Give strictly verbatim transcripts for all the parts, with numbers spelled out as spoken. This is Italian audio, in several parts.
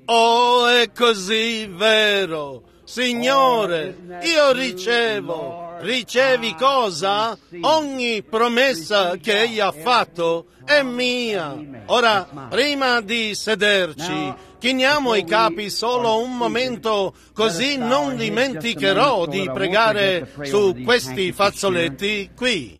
Oh, è così vero. Signore, io ricevo. Ricevi cosa? Ogni promessa che Egli ha fatto è mia. Ora, prima di sederci, chiniamo i capi solo un momento, così non dimenticherò di pregare su questi fazzoletti qui.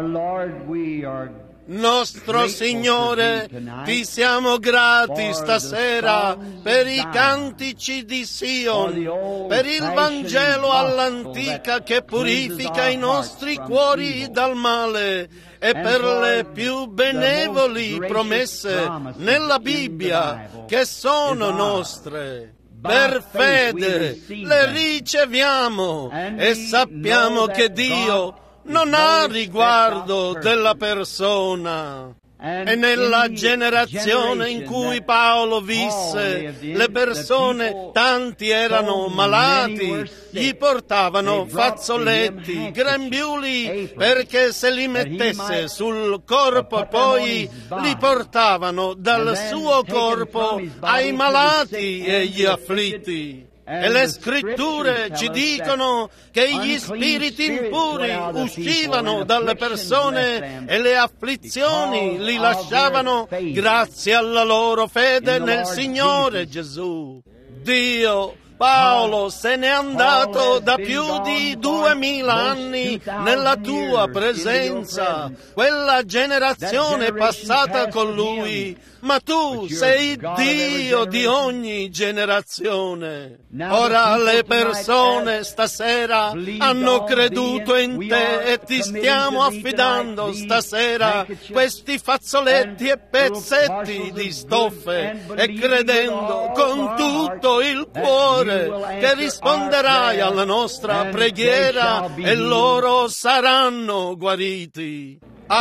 Nostro Signore, ti siamo grati stasera per i cantici di Sion, per il Vangelo all'antica che purifica i nostri cuori dal male e per le più benevoli promesse nella Bibbia che sono nostre. Per fede le riceviamo e sappiamo che Dio non ha riguardo della persona. E nella generazione in cui Paolo visse, le persone, tanti erano malati, gli portavano fazzoletti, grembiuli, perché se li mettesse sul corpo poi li portavano dal suo corpo ai malati e agli afflitti. E le scritture ci dicono che gli spiriti impuri uscivano dalle persone e le afflizioni li lasciavano grazie alla loro fede nel Signore Gesù. Dio, Paolo se n'è andato da più di duemila anni nella tua presenza, quella generazione passata con lui, ma tu sei Dio di ogni generazione. Ora le persone stasera hanno creduto in te e ti stiamo affidando stasera questi fazzoletti e pezzetti di stoffe e credendo con tutto il cuore che risponderai alla nostra preghiera e loro saranno guariti.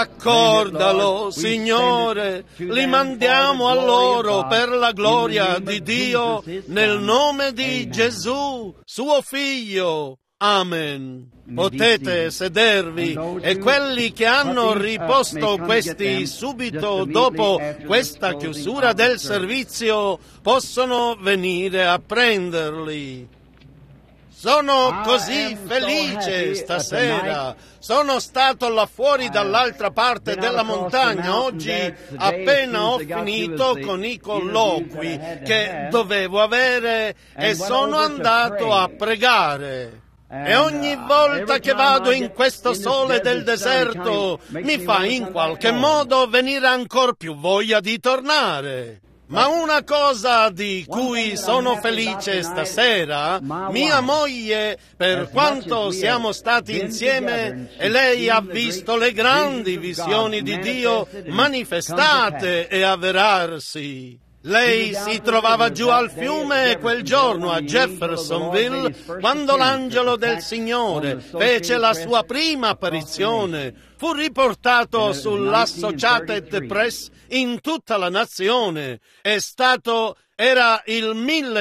Accordalo, Signore, li mandiamo a loro per la gloria di Dio, nel nome di Gesù, suo Figlio. Amen. Potete sedervi e quelli che hanno riposto questi subito dopo questa chiusura del servizio possono venire a prenderli. Sono così felice stasera. Sono stato là fuori dall'altra parte della montagna oggi appena ho finito con i colloqui che dovevo avere e sono andato a pregare. E ogni volta che vado in questo sole del deserto mi fa in qualche modo venire ancor più voglia di tornare. Ma una cosa di cui sono felice stasera, mia moglie, per quanto siamo stati insieme, e lei ha visto le grandi visioni di Dio manifestate e avverarsi. Lei si trovava giù al fiume quel giorno a Jeffersonville quando l'angelo del Signore fece la sua prima apparizione. Fu riportato sull'Associated Press in tutta la nazione. È stato, era il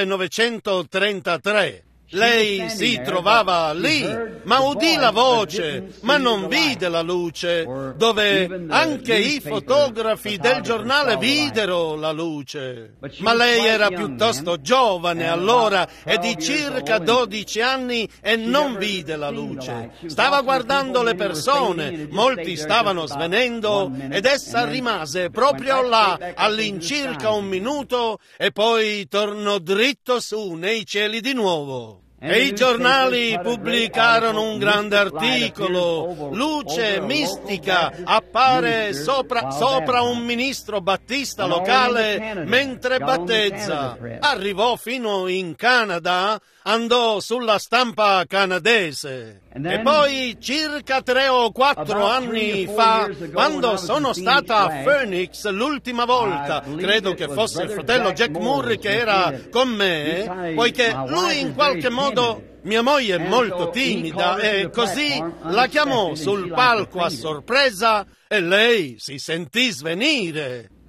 millenovecentotrentatré. Lei si trovava lì, ma udì la voce, ma non vide la luce, dove anche i fotografi del giornale videro la luce. Ma lei era piuttosto giovane allora e di circa dodici anni e non vide la luce. Stava guardando le persone, molti stavano svenendo ed essa rimase proprio là all'incirca un minuto e poi tornò dritto su nei cieli di nuovo. E i giornali pubblicarono un grande articolo, luce mistica appare sopra, sopra un ministro battista locale mentre battezza. Arrivò fino in Canada, andò sulla stampa canadese. E poi circa tre o quattro anni fa, quando sono stata a Phoenix l'ultima volta, credo che fosse il fratello Jack Moore che era con me, poiché lui in qualche modo, mia moglie è molto timida e così la chiamò sul palco a sorpresa e lei si sentì svenire.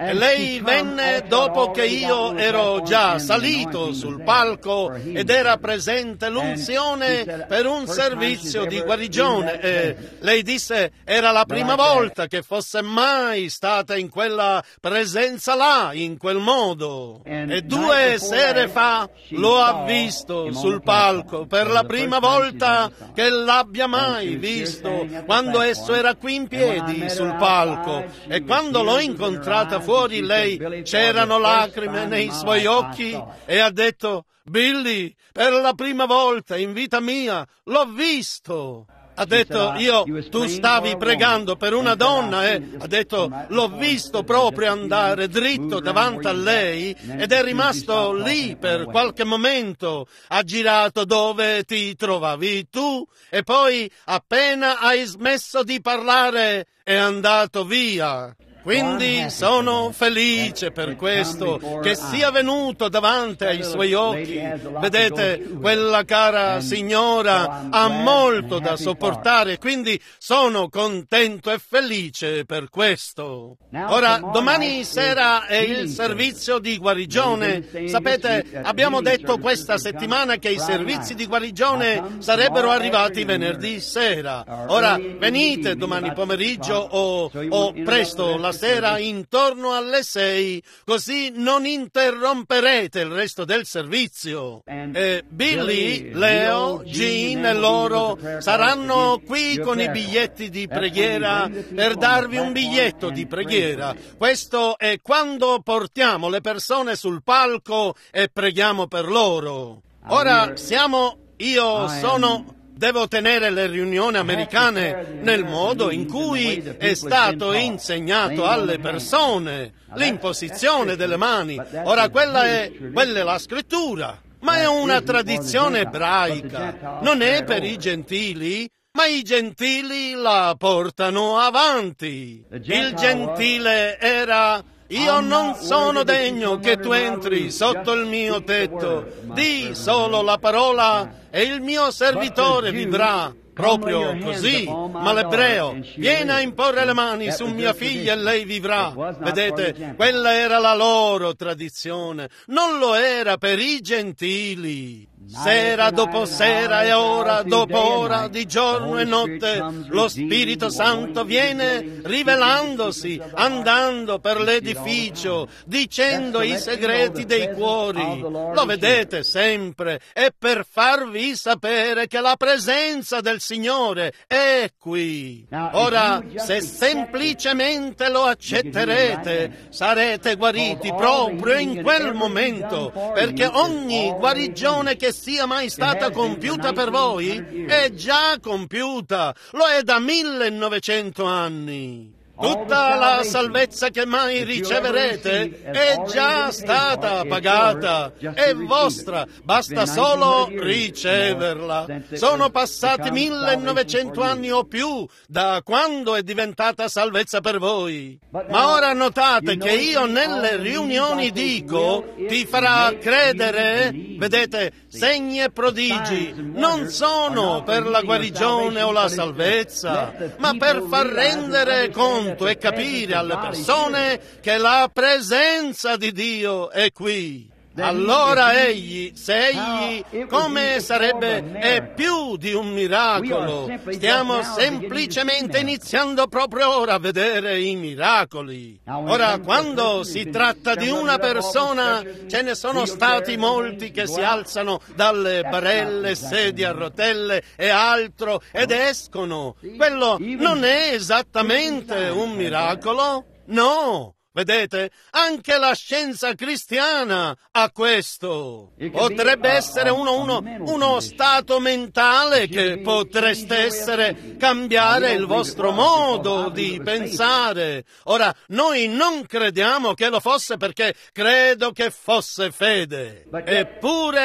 E lei venne dopo che io ero già salito sul palco ed era presente l'unzione per un servizio di guarigione. E lei disse era la prima volta che fosse mai stata in quella presenza là, in quel modo. E due sere fa lo ha visto sul palco per la prima volta che l'abbia mai visto, quando esso era qui in piedi sul palco. E quando l'ho incontrata fuori, lei c'erano lacrime nei suoi occhi e ha detto: Billy, per la prima volta in vita mia l'ho visto. Ha detto, io, tu stavi pregando per una donna e ha detto, l'ho visto proprio andare dritto davanti a lei ed è rimasto lì per qualche momento. Ha girato dove ti trovavi tu e poi appena hai smesso di parlare è andato via. Quindi sono felice per questo, che sia venuto davanti ai suoi occhi. Vedete, quella cara signora ha molto da sopportare, quindi sono contento e felice per questo. Ora, domani sera è il servizio di guarigione. Sapete, abbiamo detto questa settimana che i servizi di guarigione sarebbero arrivati venerdì sera. Ora, venite domani pomeriggio o, o presto la sera intorno alle sei, così non interromperete il resto del servizio. E Billy, Leo, Jean e loro saranno qui con i biglietti di preghiera per darvi un biglietto di preghiera. Questo è quando portiamo le persone sul palco e preghiamo per loro. Ora siamo, io sono... Devo tenere le riunioni americane nel modo in cui è stato insegnato alle persone, l'imposizione delle mani. Ora, quella è, quella è la scrittura, ma è una tradizione ebraica, non è per i gentili, ma i gentili la portano avanti. Il gentile era... Io non sono degno che tu entri sotto il mio tetto. Dì solo la parola e il mio servitore vivrà. Proprio così. Ma l'ebreo, vieni a imporre le mani su mia figlia e lei vivrà. Vedete, quella era la loro tradizione. Non lo era per i gentili. Sera dopo sera e ora dopo ora, di giorno e notte, lo Spirito Santo viene rivelandosi, andando per l'edificio, dicendo i segreti dei cuori. Lo vedete sempre, è per farvi sapere che la presenza del Signore è qui. Ora, se semplicemente lo accetterete, sarete guariti proprio in quel momento, perché ogni guarigione che sia mai stata compiuta per voi è già compiuta, lo è da millenovecento anni. Tutta la salvezza che mai riceverete è già stata pagata, è vostra, basta solo riceverla. Sono passati millenovecento anni o più da quando è diventata salvezza per voi. Ma ora notate che io nelle riunioni dico, ti farà credere, vedete, segni e prodigi non sono per la guarigione o la salvezza, ma per far rendere conto e capire alle persone che la presenza di Dio è qui. Allora egli, se egli, come sarebbe, è più di un miracolo. Stiamo semplicemente iniziando proprio ora a vedere i miracoli. Ora, quando si tratta di una persona, ce ne sono stati molti che si alzano dalle barelle, sedie a rotelle e altro ed escono. Quello non è esattamente un miracolo? No! Vedete, anche la scienza cristiana ha questo. Potrebbe essere uno, uno, uno stato mentale che potreste essere, cambiare il vostro modo di pensare. Ora, noi non crediamo che lo fosse perché credo che fosse fede. Eppure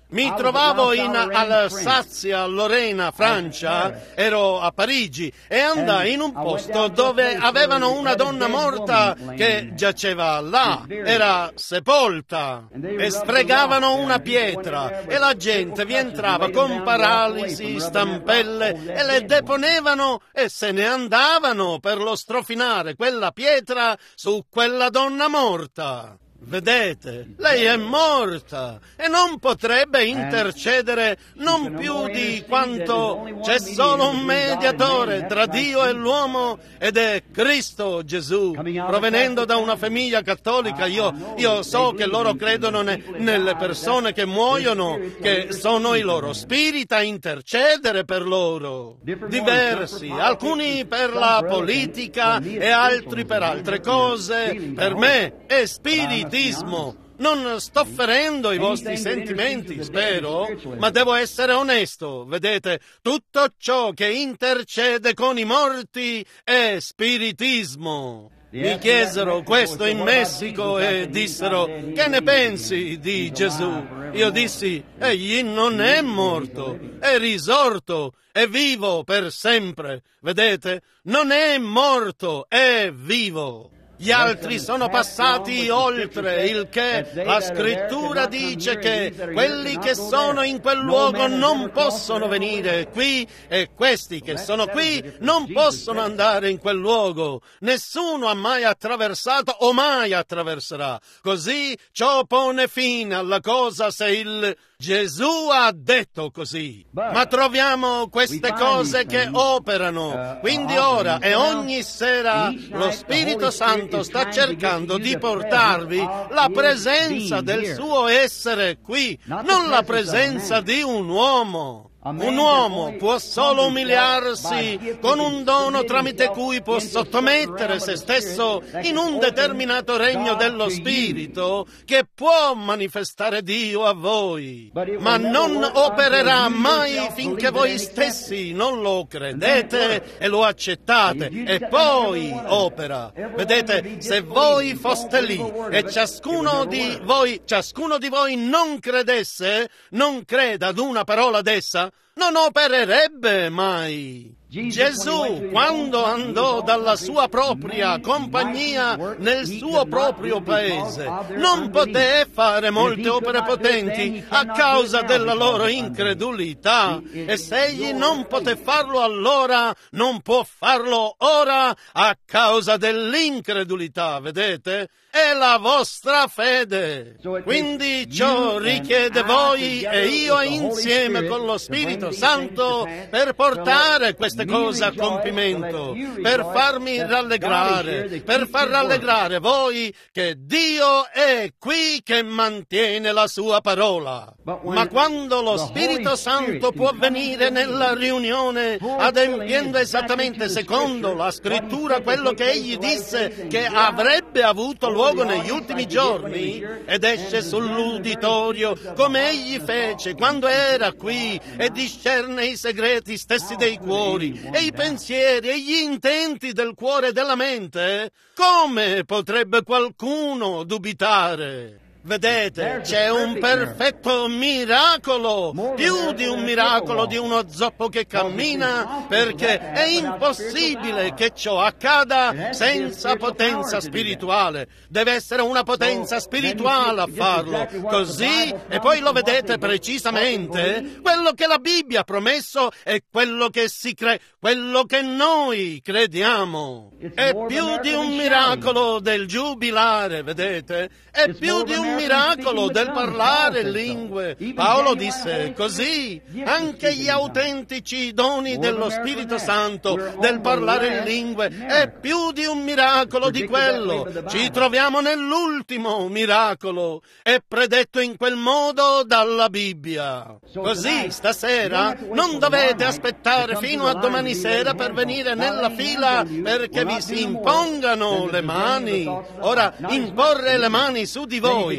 Mi trovavo in Alsazia, Lorena, Francia, ero a Parigi e andai in un posto dove avevano una donna morta che giaceva là, era sepolta, e sfregavano una pietra e la gente vi entrava con paralisi, stampelle e le deponevano e se ne andavano per lo strofinare quella pietra su quella donna morta. Vedete, lei è morta e non potrebbe intercedere non più di quanto c'è solo un mediatore tra Dio e l'uomo ed è Cristo Gesù. Provenendo da una famiglia cattolica, io, io so che loro credono ne, nelle persone che muoiono, che sono i loro spiriti a intercedere per loro. Diversi, alcuni per la politica e altri per altre cose. Per me è spirito. Non sto ferendo i vostri sentimenti, spero, ma devo essere onesto. Vedete, tutto ciò che intercede con i morti è spiritismo. Mi chiesero questo in Messico e dissero: che ne pensi di Gesù? Io dissi: egli non è morto, è risorto, è vivo per sempre. Vedete, non è morto, è vivo. Gli altri sono passati oltre, il che la scrittura dice che quelli che sono in quel luogo non possono venire qui e questi che sono qui non possono andare in quel luogo. Nessuno ha mai attraversato o mai attraverserà. Così ciò pone fine alla cosa se il Gesù ha detto così. Ma troviamo queste cose che operano. Quindi ora e ogni sera lo Spirito Santo sta cercando di portarvi la presenza del suo essere qui, non la presenza di un uomo. Un uomo può solo umiliarsi con un dono tramite cui può sottomettere se stesso in un determinato regno dello Spirito che può manifestare Dio a voi, ma non opererà mai finché voi stessi non lo credete e lo accettate e poi opera. Vedete, se voi foste lì e ciascuno di voi, ciascuno di voi non credesse, non creda ad una parola d'essa, non opererebbe mai. Gesù, quando andò dalla sua propria compagnia nel suo proprio paese, non poté fare molte opere potenti a causa della loro incredulità. E se egli non poté farlo allora, non può farlo ora a causa dell'incredulità, vedete? È la vostra fede. Quindi ciò richiede voi e io insieme con lo Spirito Santo per portare queste cose a compimento, per farmi rallegrare, per far rallegrare voi che Dio è qui che mantiene la sua parola. Ma quando lo Spirito Santo può venire nella riunione adempiendo esattamente secondo la Scrittura quello che egli disse che avrebbe avuto luogo negli ultimi giorni ed esce sull'uditorio come egli fece quando era qui e discerne i segreti stessi dei cuori e i pensieri e gli intenti del cuore e della mente, come potrebbe qualcuno dubitare? Vedete, c'è un perfetto miracolo, più di un miracolo di uno zoppo che cammina, perché è impossibile che ciò accada senza potenza spirituale. Deve essere una potenza spirituale a farlo. Così, e poi lo vedete precisamente, quello che la Bibbia ha promesso è quello che si crede, quello che noi crediamo. È più di un miracolo del giubilare, vedete? È più di un miracolo del parlare lingue. Paolo disse così: anche gli autentici doni dello Spirito Santo, del parlare in lingue, è più di un miracolo di quello. Ci troviamo nell'ultimo miracolo, è predetto in quel modo dalla Bibbia. Così stasera non dovete aspettare fino a domani sera per venire nella fila perché vi si impongano le mani. Ora, imporre le mani su di voi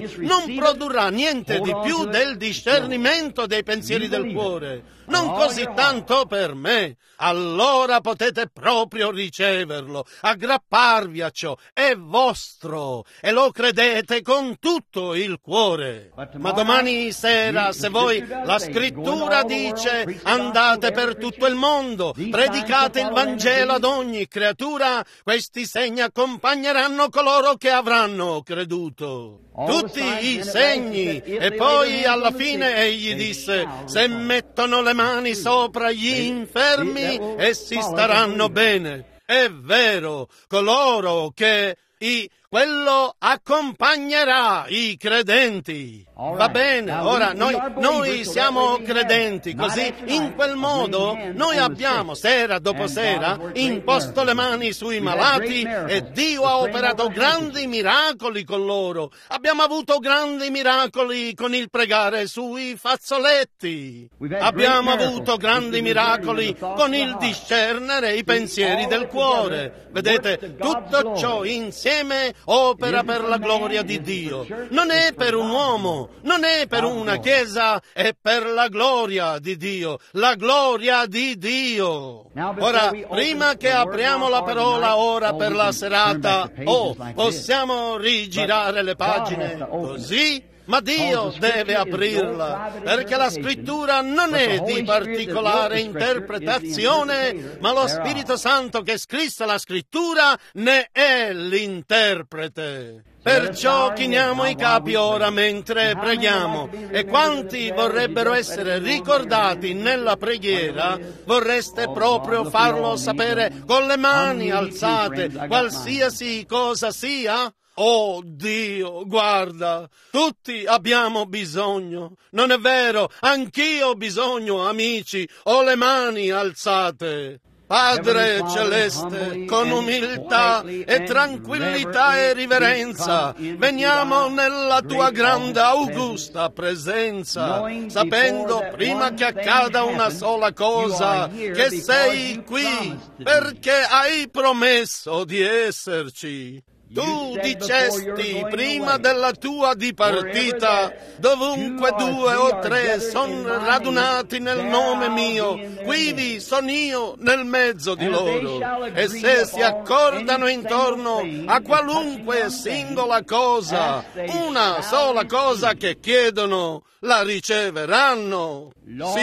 non produrrà niente di più del discernimento dei pensieri del cuore. Non così tanto per me. Allora potete proprio riceverlo, aggrapparvi a ciò, è vostro e lo credete con tutto il cuore. Ma domani sera, se voi, la scrittura dice, andate per tutto il mondo, predicate il Vangelo ad ogni creatura, questi segni accompagneranno coloro che avranno creduto. Tutti i segni. E poi alla fine egli disse, se mettono le mani sopra gli infermi, essi staranno bene. È vero, coloro che i quello accompagnerà i credenti. Va bene, ora noi, noi siamo credenti, così in quel modo noi abbiamo sera dopo sera imposto le mani sui malati e Dio ha operato grandi miracoli con loro. Abbiamo avuto grandi miracoli con il pregare sui fazzoletti. Abbiamo avuto grandi miracoli con il discernere i pensieri del cuore. Vedete, tutto ciò insieme opera per la gloria di Dio. Non è per un uomo, non è per una chiesa, è per la gloria di Dio. La gloria di Dio. Ora, prima che apriamo la parola ora per la serata, oh, possiamo rigirare le pagine così? Ma Dio deve aprirla, perché la scrittura non è di particolare interpretazione, ma lo Spirito Santo che scrisse la scrittura ne è l'interprete. Perciò chiniamo i capi ora mentre preghiamo. E quanti vorrebbero essere ricordati nella preghiera, vorreste proprio farlo sapere con le mani alzate, qualsiasi cosa sia? Oh Dio, guarda, tutti abbiamo bisogno, non è vero? Anch'io ho bisogno, amici, ho le mani alzate. Padre Celeste, con umiltà e tranquillità e riverenza, veniamo nella tua grande augusta presenza, sapendo prima che accada una sola cosa, che sei qui, perché hai promesso di esserci. Tu dicesti prima della tua dipartita, dovunque due o tre sono radunati nel nome mio, quivi sono io nel mezzo di loro. E se si accordano intorno a qualunque singola cosa, una sola cosa che chiedono, la riceveranno.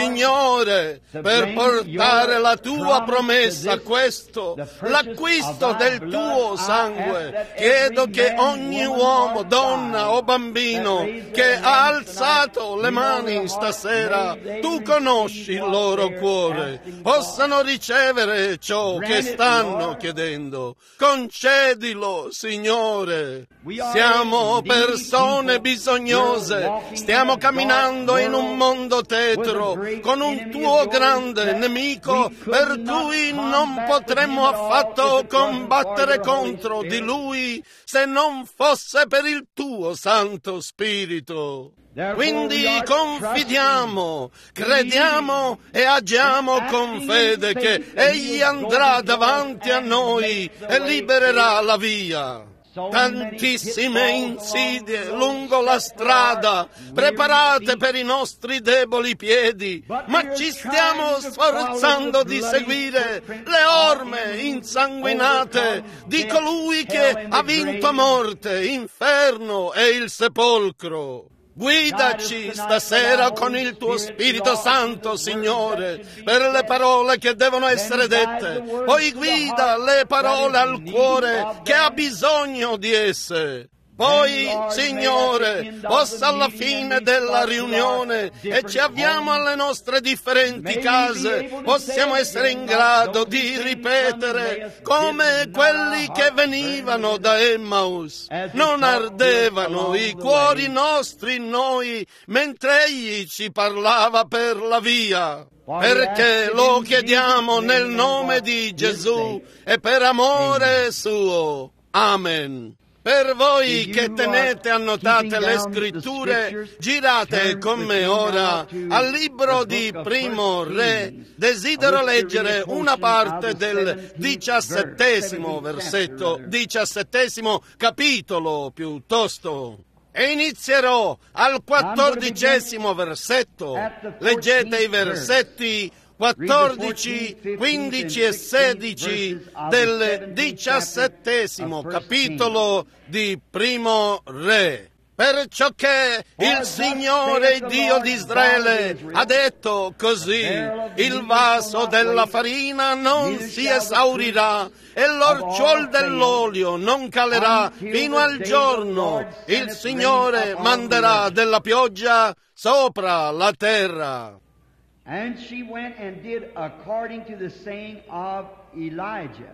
Signore, per portare la tua promessa a questo, l'acquisto del tuo sangue, chiedo che ogni uomo, donna o bambino che ha alzato le mani stasera, tu conosci il loro cuore, possano ricevere ciò che stanno chiedendo. Concedilo, Signore. Siamo persone bisognose, stiamo camminando in un mondo tetro, con un tuo grande nemico, per cui non potremmo affatto combattere contro di lui se non fosse per il tuo Santo Spirito. Quindi confidiamo, crediamo e agiamo con fede che Egli andrà davanti a noi e libererà la via. Tantissime insidie lungo la strada, preparate per i nostri deboli piedi, ma ci stiamo sforzando di seguire le orme insanguinate di colui che ha vinto morte, inferno e il sepolcro. Guidaci stasera con il tuo Spirito Santo, Signore, per le parole che devono essere dette. Poi guida le parole al cuore che ha bisogno di esse. Poi, Signore, possa alla fine della riunione e ci avviamo alle nostre differenti case, possiamo essere in grado di ripetere come quelli che venivano da Emmaus. Non ardevano i cuori nostri in noi mentre Egli ci parlava per la via. Perché lo chiediamo nel nome di Gesù e per amore suo. Amen. Per voi che tenete annotate le scritture, girate con me ora al libro di Primo Re. Desidero leggere una parte del diciassettesimo versetto, diciassettesimo capitolo piuttosto. E inizierò al quattordicesimo versetto. Leggete i versetti quattordici, quindici e sedici del diciassettesimo capitolo di Primo Re. Perciò che il Signore Dio di Israele ha detto così: il vaso della farina non si esaurirà e l'orciuol dell'olio non calerà fino al giorno il Signore manderà della pioggia sopra la terra. And she went and did according to the saying of Elijah.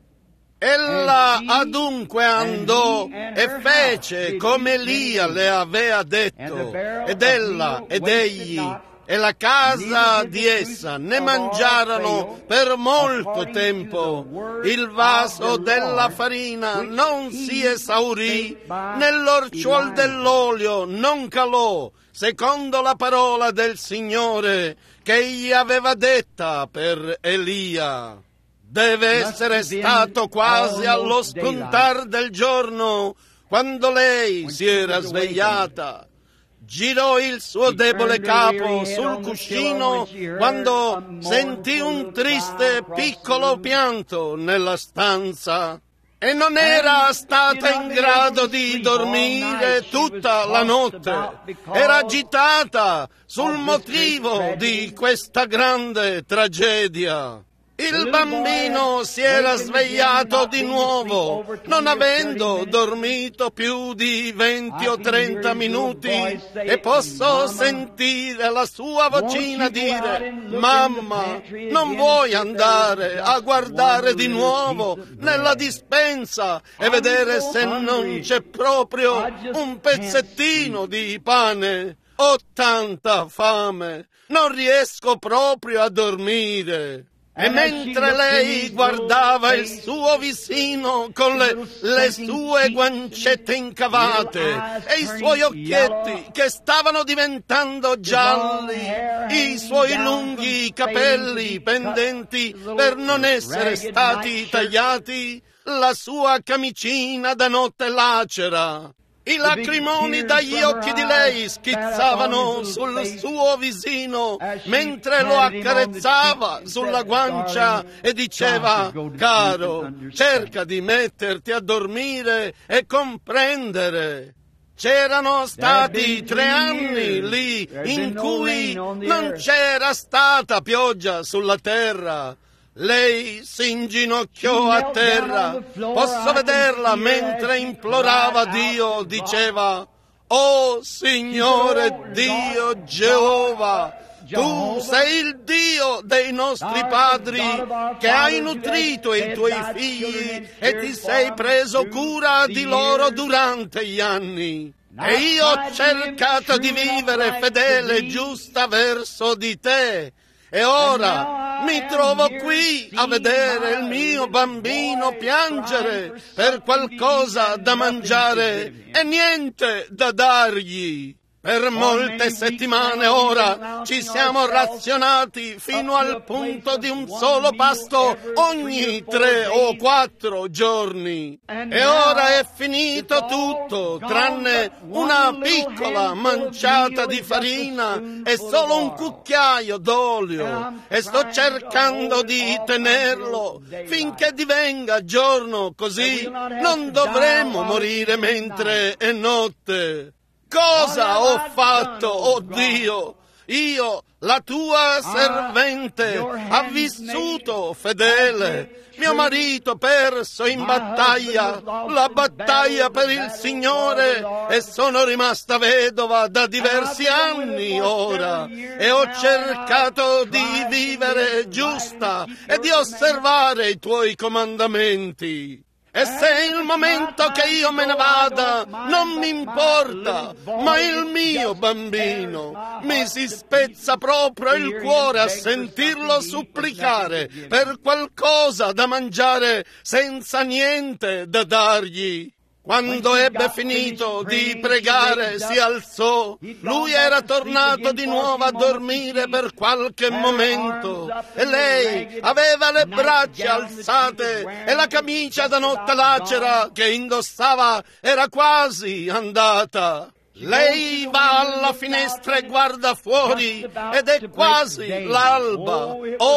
Ella adunque andò e fece come Elia le aveva detto, ed ella ed egli e la casa di essa ne mangiarono per molto tempo. Il vaso della farina non si esaurì, né l'orciuol dell'olio non calò, secondo la parola del Signore che egli aveva detta per Elia. Deve essere stato quasi allo spuntar del giorno, quando lei si era svegliata. Girò il suo debole capo sul cuscino quando sentì un triste piccolo pianto nella stanza. E non era stata in grado di dormire tutta la notte. Era agitata sul motivo di questa grande tragedia. Il bambino si era svegliato di nuovo, non avendo dormito più di venti o trenta minuti, e posso sentire la sua vocina dire: «Mamma, non vuoi andare a guardare di nuovo nella dispensa e vedere se non c'è proprio un pezzettino di pane? Ho tanta fame, non riesco proprio a dormire». E mentre lei guardava il suo vicino con le, le sue guancette incavate e i suoi occhietti che stavano diventando gialli, i suoi lunghi capelli pendenti per non essere stati tagliati, la sua camicina da notte lacera, i lacrimoni dagli occhi di lei schizzavano sul suo visino mentre lo accarezzava sulla guancia e diceva: «Caro, cerca di metterti a dormire e comprendere». C'erano stati tre anni lì in cui non c'era stata pioggia sulla terra. Lei si inginocchiò a terra. Posso vederla mentre implorava Dio, diceva: «Oh Signore Dio Geova, Tu sei il Dio dei nostri padri, che hai nutrito i Tuoi figli e Ti sei preso cura di loro durante gli anni. E io ho cercato di vivere fedele e giusta verso di Te. E ora mi trovo qui a vedere il mio bambino piangere per qualcosa da mangiare e niente da dargli. Per molte settimane ora ci siamo razionati fino al punto di un solo pasto ogni tre o quattro giorni. E ora è finito tutto, tranne una piccola manciata di farina e solo un cucchiaio d'olio. E sto cercando di tenerlo finché divenga giorno, così non dovremo morire mentre è notte. Cosa ho fatto, oh Dio? Io, la tua servente, ha vissuto fedele. Mio marito perso in battaglia, la battaglia per il Signore, e sono rimasta vedova da diversi anni ora. E ho cercato di vivere giusta e di osservare i tuoi comandamenti. E se è il momento che io me ne vada, non mi importa, ma il mio bambino, mi si spezza proprio il cuore a sentirlo supplicare per qualcosa da mangiare senza niente da dargli. Quando ebbe finito di pregare si alzò. Lui era tornato di nuovo a dormire per qualche momento e lei aveva le braccia alzate e la camicia da notte lacera che indossava era quasi andata. Lei va alla finestra e guarda fuori ed è quasi l'alba.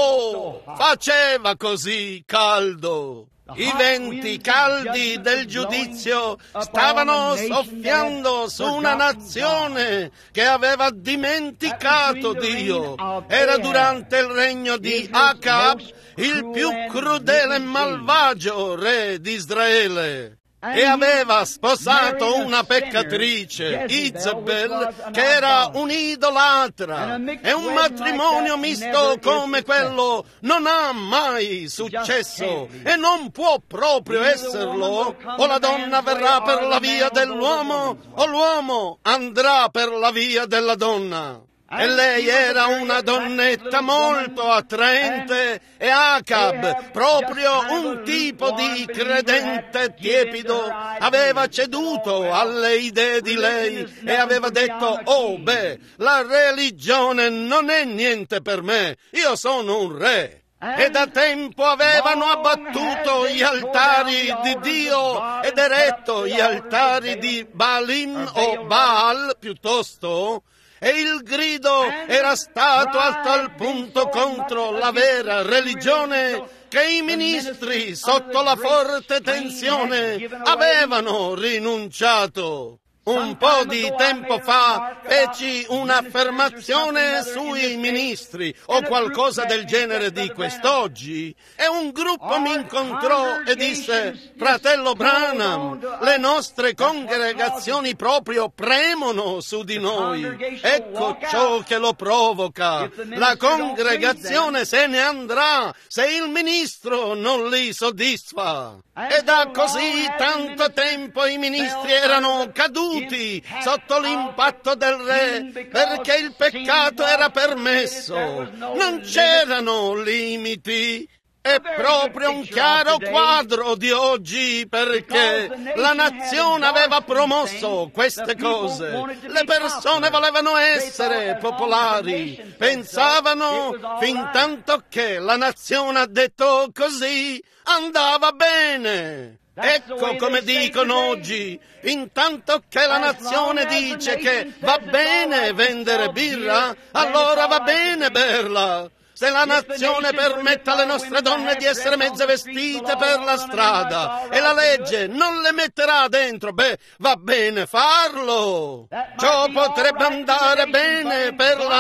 Oh, faceva così caldo. I venti caldi del giudizio stavano soffiando su una nazione che aveva dimenticato Dio. Era durante il regno di Acab, il più crudele e malvagio re di Israele. E aveva sposato una peccatrice, Izabel, che era un'idolatra. E un matrimonio misto come quello non ha mai successo e non può proprio esserlo. O la donna verrà per la via dell'uomo o l'uomo andrà per la via della donna. E lei era una donnetta molto attraente e Acab, proprio un tipo di credente tiepido, aveva ceduto alle idee di lei e aveva detto: oh beh, la religione non è niente per me, io sono un re. E da tempo avevano abbattuto gli altari di Dio ed eretto gli altari di Baalim o Baal piuttosto. E il grido era stato a tal punto contro la vera religione che i ministri, sotto la forte tensione, avevano rinunciato. Un po' di tempo fa feci un'affermazione sui ministri o qualcosa del genere di quest'oggi e un gruppo mi incontrò e disse: fratello Branham, le nostre congregazioni proprio premono su di noi. Ecco ciò che lo provoca. La congregazione se ne andrà se il ministro non li soddisfa. E da così tanto tempo i ministri erano caduti sotto l'impatto del re perché il peccato era permesso, non c'erano limiti. È proprio un chiaro quadro di oggi perché la nazione aveva promosso queste cose. Le persone volevano essere popolari, pensavano fin tanto che la nazione ha detto così andava bene. Ecco come dicono oggi, intanto che la nazione dice che va bene vendere birra, allora va bene berla. Se la nazione permette alle nostre donne di essere mezze vestite per la strada e la legge non le metterà dentro, beh, va bene farlo. Ciò potrebbe andare bene per la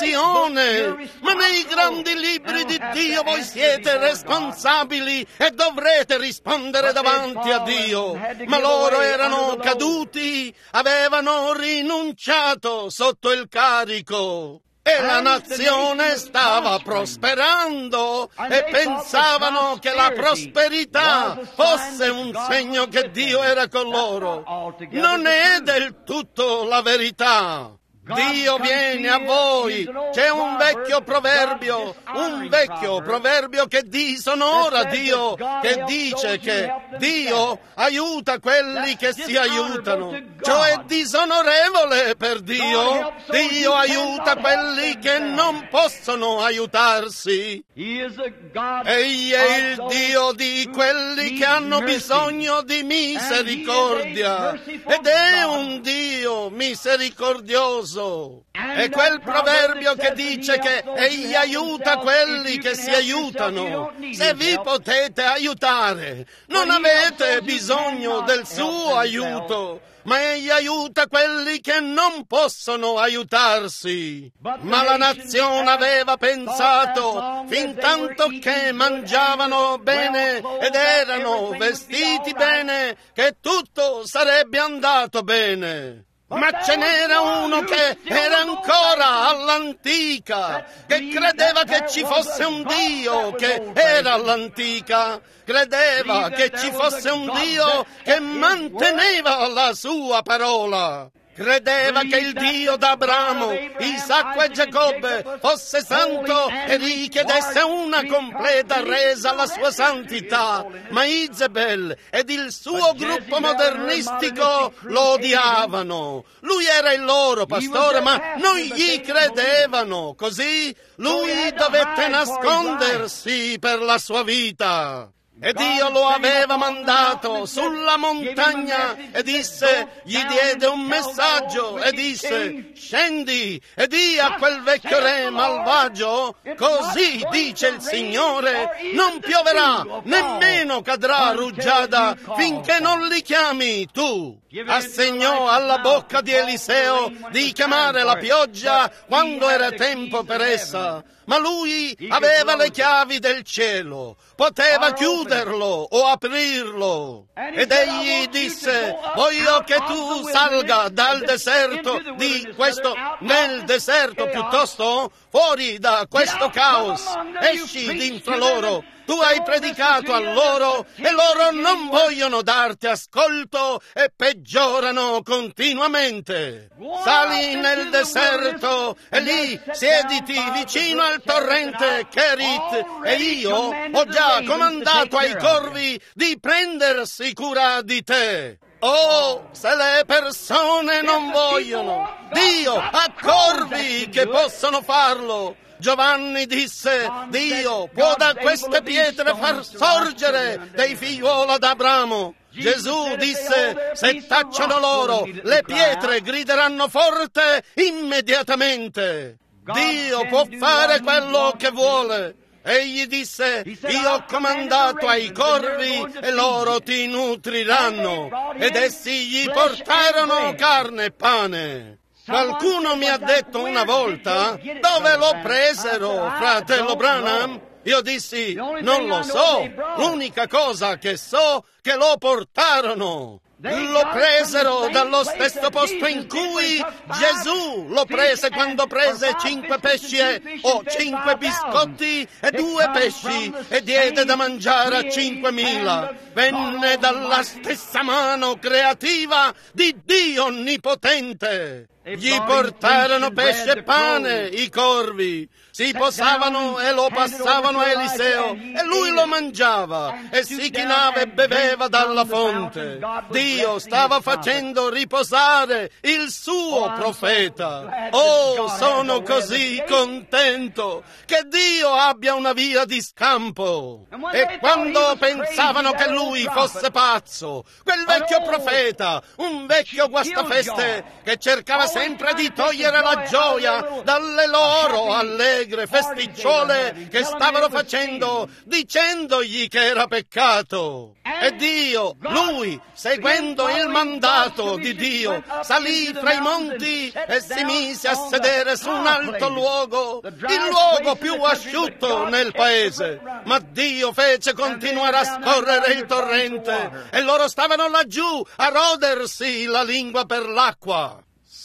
nazione, ma nei grandi libri di Dio voi siete responsabili e dovrete rispondere davanti a Dio. Ma loro erano caduti, avevano rinunciato sotto il carico. E la nazione stava prosperando e pensavano che la prosperità fosse un segno che Dio era con loro. Non è del tutto la verità. Dio viene a voi. C'è un vecchio proverbio, un vecchio proverbio che disonora Dio, che dice che Dio aiuta quelli che si aiutano. Cioè disonorevole per Dio. Dio aiuta quelli che non possono aiutarsi. Egli è il Dio di quelli che hanno bisogno di misericordia ed è un Dio misericordioso. È quel proverbio che dice che egli aiuta quelli che si aiutano. Se vi potete aiutare, non avete bisogno del suo aiuto, ma egli aiuta quelli che non possono aiutarsi. Ma la nazione aveva pensato, fin tanto che mangiavano bene ed erano vestiti bene, che tutto sarebbe andato bene. Ma ce n'era uno che era ancora all'antica, che credeva che ci fosse un Dio che era all'antica, credeva che ci fosse un Dio che manteneva la sua parola. Credeva che il Dio d'Abramo, Isacco e Giacobbe fosse santo e richiedesse una completa resa alla sua santità, ma Isabel ed il suo gruppo modernistico lo odiavano. Lui era il loro pastore, ma non gli credevano, così lui dovette nascondersi per la sua vita. E Dio lo aveva mandato sulla montagna e disse, gli diede un messaggio e disse, scendi e di a quel vecchio re malvagio, così dice il Signore, non pioverà, nemmeno cadrà rugiada finché non li chiami tu. Assegnò alla bocca di Eliseo di chiamare la pioggia quando era tempo per essa. Ma lui aveva le chiavi del cielo, poteva chiuderlo o aprirlo. Ed egli disse, voglio che tu salga dal deserto di questo, nel deserto piuttosto, fuori da questo caos, esci d'infra loro. Tu hai predicato a loro e loro non vogliono darti ascolto e peggiorano continuamente. Sali nel deserto e lì siediti vicino al torrente Kerit e io ho già comandato ai corvi di prendersi cura di te. Oh, se le persone non vogliono, Dio ha corvi che possono farlo. Giovanni disse, Dio può da queste pietre far sorgere dei figliuoli d'Abramo. Gesù disse, se tacciano loro, le pietre grideranno forte immediatamente. Dio può fare quello che vuole. Egli disse, io ho comandato ai corvi e loro ti nutriranno. Ed essi gli portarono carne e pane. Qualcuno mi ha detto una volta, dove lo presero, fratello Branham? Io dissi, non lo so, l'unica cosa che so che lo portarono. Lo presero dallo stesso posto in cui Gesù lo prese quando prese cinque pesci e, o cinque biscotti e due pesci e diede da mangiare a cinquemila. Venne dalla stessa mano creativa di Dio Onnipotente. Gli portarono pesce e pane, i corvi, si posavano e lo passavano a Eliseo e lui lo mangiava e si chinava e beveva dalla fonte. Dio stava facendo riposare il suo profeta. Oh, sono così contento che Dio abbia una via di scampo. E quando pensavano che lui fosse pazzo, quel vecchio profeta, un vecchio guastafeste che cercava sempre di togliere la gioia dalle loro allegre festicciole che stavano facendo, dicendogli che era peccato. E Dio, lui, seguendo il mandato di Dio, salì fra i monti e si mise a sedere su un alto luogo, il luogo più asciutto nel paese. Ma Dio fece continuare a scorrere il torrente e loro stavano laggiù a rodersi la lingua per l'acqua.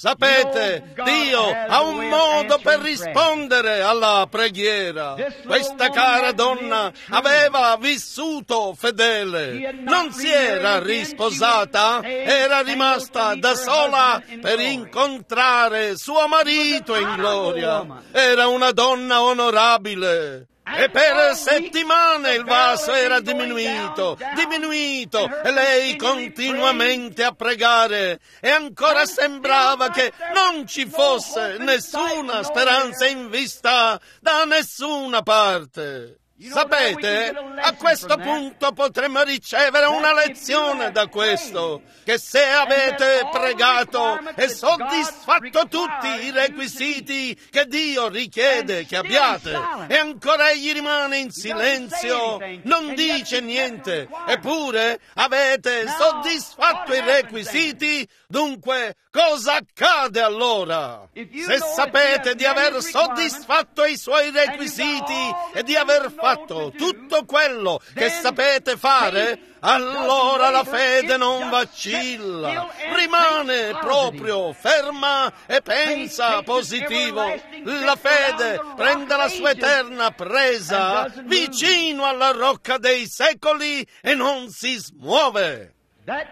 Sapete, Dio ha un modo per rispondere alla preghiera. Questa cara donna aveva vissuto fedele, non si era risposata, era rimasta da sola per incontrare suo marito in gloria. Era una donna onorabile. E per settimane il vaso era diminuito, diminuito, e lei continuamente a pregare, e ancora sembrava che non ci fosse nessuna speranza in vista da nessuna parte. Sapete, a questo punto potremmo ricevere una lezione da questo, che se avete pregato e soddisfatto tutti i requisiti che Dio richiede che abbiate, e ancora egli rimane in silenzio, non dice niente, eppure avete soddisfatto i requisiti, dunque cosa accade allora? Se sapete di aver soddisfatto i suoi requisiti e di aver fatto tutto quello che sapete fare, allora la fede non vacilla, rimane proprio ferma e pensa positivo. La fede prende la sua eterna presa vicino alla rocca dei secoli e non si smuove.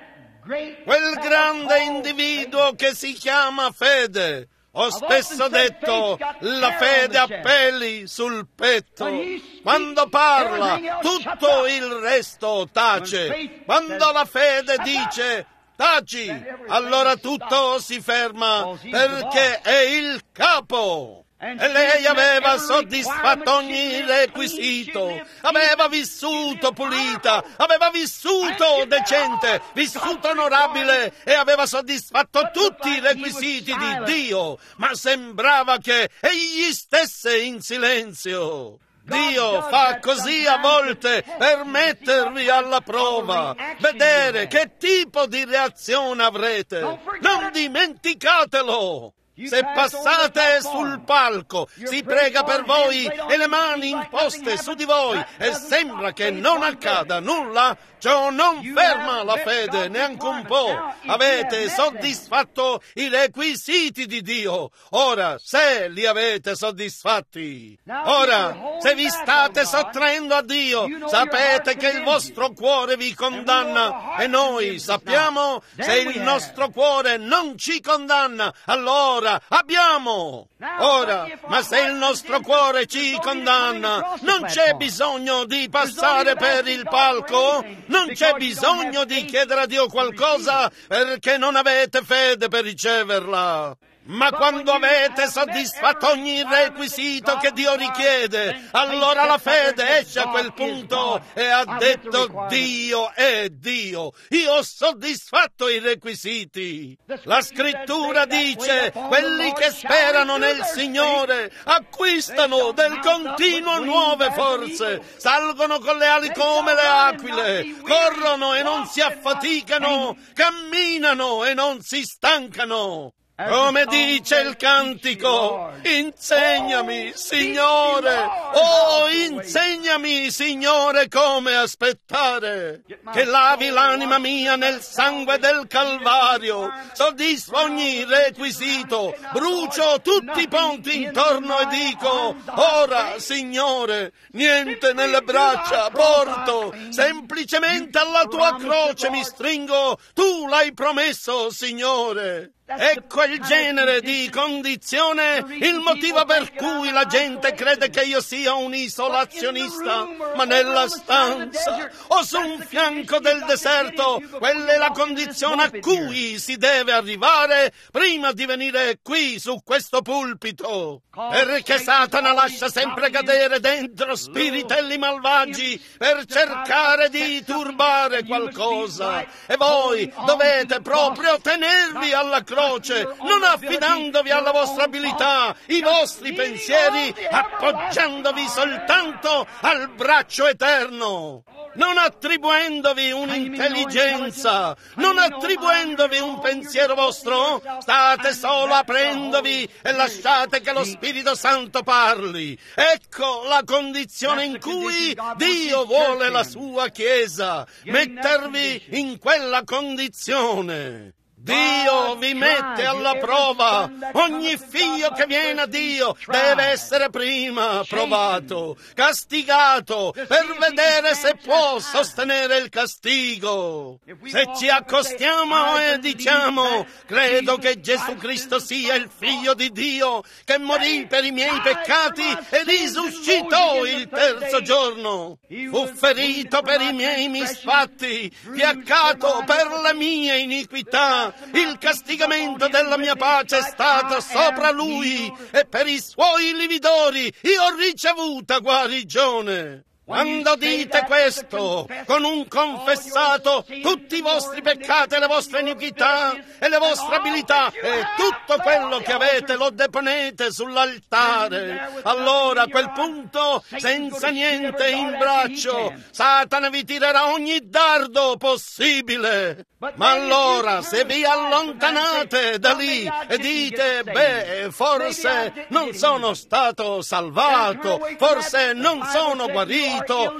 quel grande individuo che si chiama fede. Ho spesso detto, la fede ha peli sul petto. Quando parla, tutto il resto tace. Quando la fede dice taci, allora tutto si ferma, perché è il capo. E lei aveva soddisfatto ogni requisito, aveva vissuto pulita, aveva vissuto decente, vissuto onorabile e aveva soddisfatto tutti i requisiti di Dio, ma sembrava che egli stesse in silenzio. Dio fa così a volte per mettervi alla prova, vedere che tipo di reazione avrete. Non dimenticatelo! Se passate sul palco, si prega per voi e le mani imposte su di voi e sembra che non accada nulla, ciò non ferma la fede neanche un po'. Avete soddisfatto i requisiti di Dio. Ora, se li avete soddisfatti, ora, se vi state sottraendo a Dio, sapete che il vostro cuore vi condanna e noi sappiamo se il nostro cuore non ci condanna, allora abbiamo. Ora, ma se il nostro cuore ci condanna, non c'è bisogno di passare per il palco, non c'è bisogno di chiedere a Dio qualcosa perché non avete fede per riceverla. Ma quando avete soddisfatto ogni requisito che Dio richiede, allora la fede esce a quel punto e ha detto: Dio è Dio, io ho soddisfatto i requisiti. La scrittura dice: quelli che sperano nel Signore acquistano del continuo nuove forze, salgono con le ali come le aquile, corrono e non si affaticano, camminano e non si stancano. Come dice il cantico, insegnami, Signore, oh, insegnami, Signore, come aspettare, che lavi l'anima mia nel sangue del Calvario, soddisfa ogni requisito, brucio tutti i ponti intorno e dico: ora, Signore, niente nelle braccia porto, semplicemente alla tua croce mi stringo, tu l'hai promesso, Signore. Ecco il genere di condizione, il motivo per cui la gente crede che io sia un isolazionista, ma nella stanza o su un fianco del deserto, quella è la condizione a cui si deve arrivare prima di venire qui su questo pulpito, perché Satana lascia sempre cadere dentro spiritelli malvagi per cercare di turbare qualcosa, e voi dovete proprio tenervi alla croce, non affidandovi alla vostra abilità, i vostri pensieri, appoggiandovi soltanto al braccio eterno, non attribuendovi un'intelligenza, non attribuendovi un pensiero vostro, state solo aprendovi e lasciate che lo Spirito Santo parli. Ecco la condizione in cui Dio vuole la sua Chiesa, mettervi in quella condizione. Dio vi mette alla prova. Ogni figlio che viene a Dio deve essere prima provato, castigato, per vedere se può sostenere il castigo. Se ci accostiamo e diciamo: credo che Gesù Cristo sia il Figlio di Dio, che morì per i miei peccati e risuscitò il terzo giorno, fu ferito per i miei misfatti, fiaccato per le mie iniquità, il castigamento della mia pace è stato sopra lui e per i suoi lividori io ho ricevuta guarigione. Quando dite questo, con un confessato, tutti i vostri peccati e le vostre iniquità e le vostre abilità e tutto quello che avete lo deponete sull'altare, allora a quel punto, senza niente in braccio, Satana vi tirerà ogni dardo possibile. Ma allora, se vi allontanate da lì e dite: beh, forse non sono stato salvato, forse non sono guarito,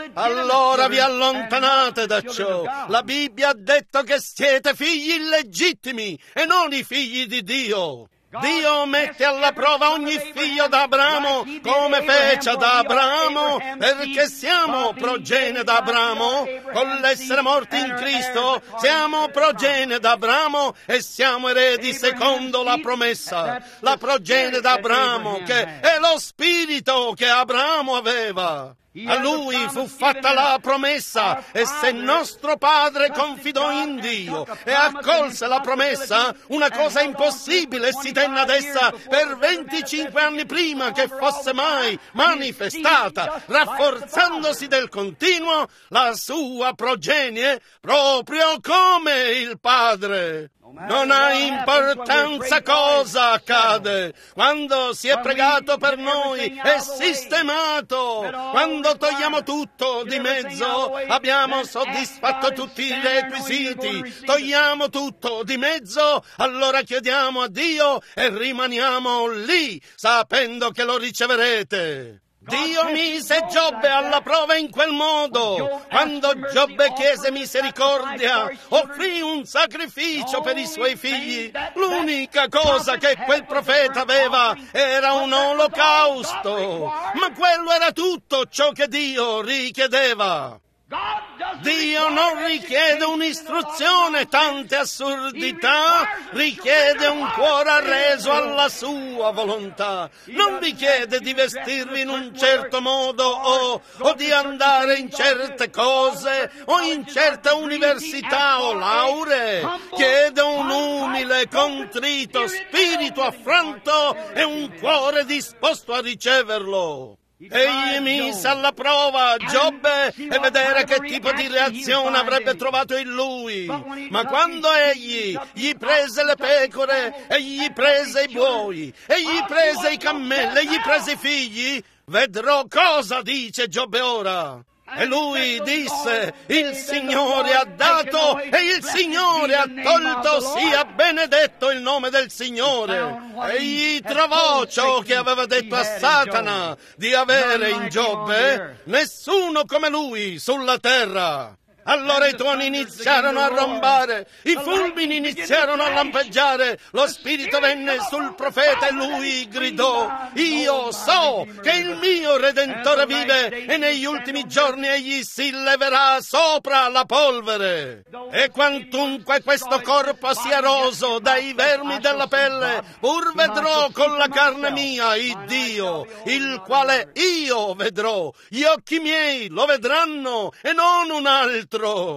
allora vi allontanate da ciò. La Bibbia ha detto che siete figli illegittimi e non i figli di Dio. Dio mette alla prova ogni figlio d'Abramo come fece ad Abramo, perché siamo progenie d'Abramo. Con l'essere morti in Cristo siamo progenie d'Abramo e siamo eredi secondo la promessa. La progenie d'Abramo, che è lo spirito che Abramo aveva. A lui fu fatta la promessa, e se nostro padre confidò in Dio e accolse la promessa, una cosa impossibile si tenne ad essa per venticinque anni prima che fosse mai manifestata, rafforzandosi del continuo la sua progenie proprio come il padre. Non ha importanza cosa accade. Quando si è pregato per noi è sistemato. Quando togliamo tutto di mezzo, abbiamo soddisfatto tutti i requisiti. Togliamo tutto di mezzo, allora chiediamo a Dio e rimaniamo lì, sapendo che lo riceverete. Dio mise Giobbe alla prova in quel modo. Quando Giobbe chiese misericordia, offrì un sacrificio per i suoi figli. L'unica cosa che quel profeta aveva era un olocausto. Ma quello era tutto ciò che Dio richiedeva. Dio non richiede un'istruzione, tante assurdità, richiede un cuore arreso alla sua volontà. Non vi chiede di vestirvi in un certo modo o, o di andare in certe cose o in certe università o lauree. Chiede un umile, contrito spirito affranto e un cuore disposto a riceverlo. Egli mise alla prova Giobbe e vedere che tipo di reazione avrebbe trovato in lui. Ma quando egli gli prese le pecore, e gli prese i buoi, e gli prese i cammelli, e gli prese i figli, vedrò cosa dice Giobbe ora. E lui disse: il Signore ha dato e il Signore ha tolto, sia benedetto il nome del Signore. Egli trovò ciò che aveva detto a Satana di avere in Giobbe: nessuno come lui sulla terra. Allora i tuoni iniziarono a rombare, i fulmini iniziarono a lampeggiare, lo spirito venne sul profeta e lui gridò: io so che il mio Redentore vive e negli ultimi giorni egli si leverà sopra la polvere. E quantunque questo corpo sia roso dai vermi della pelle, pur vedrò con la carne mia il Dio, il quale io vedrò. Gli occhi miei lo vedranno e non un altro.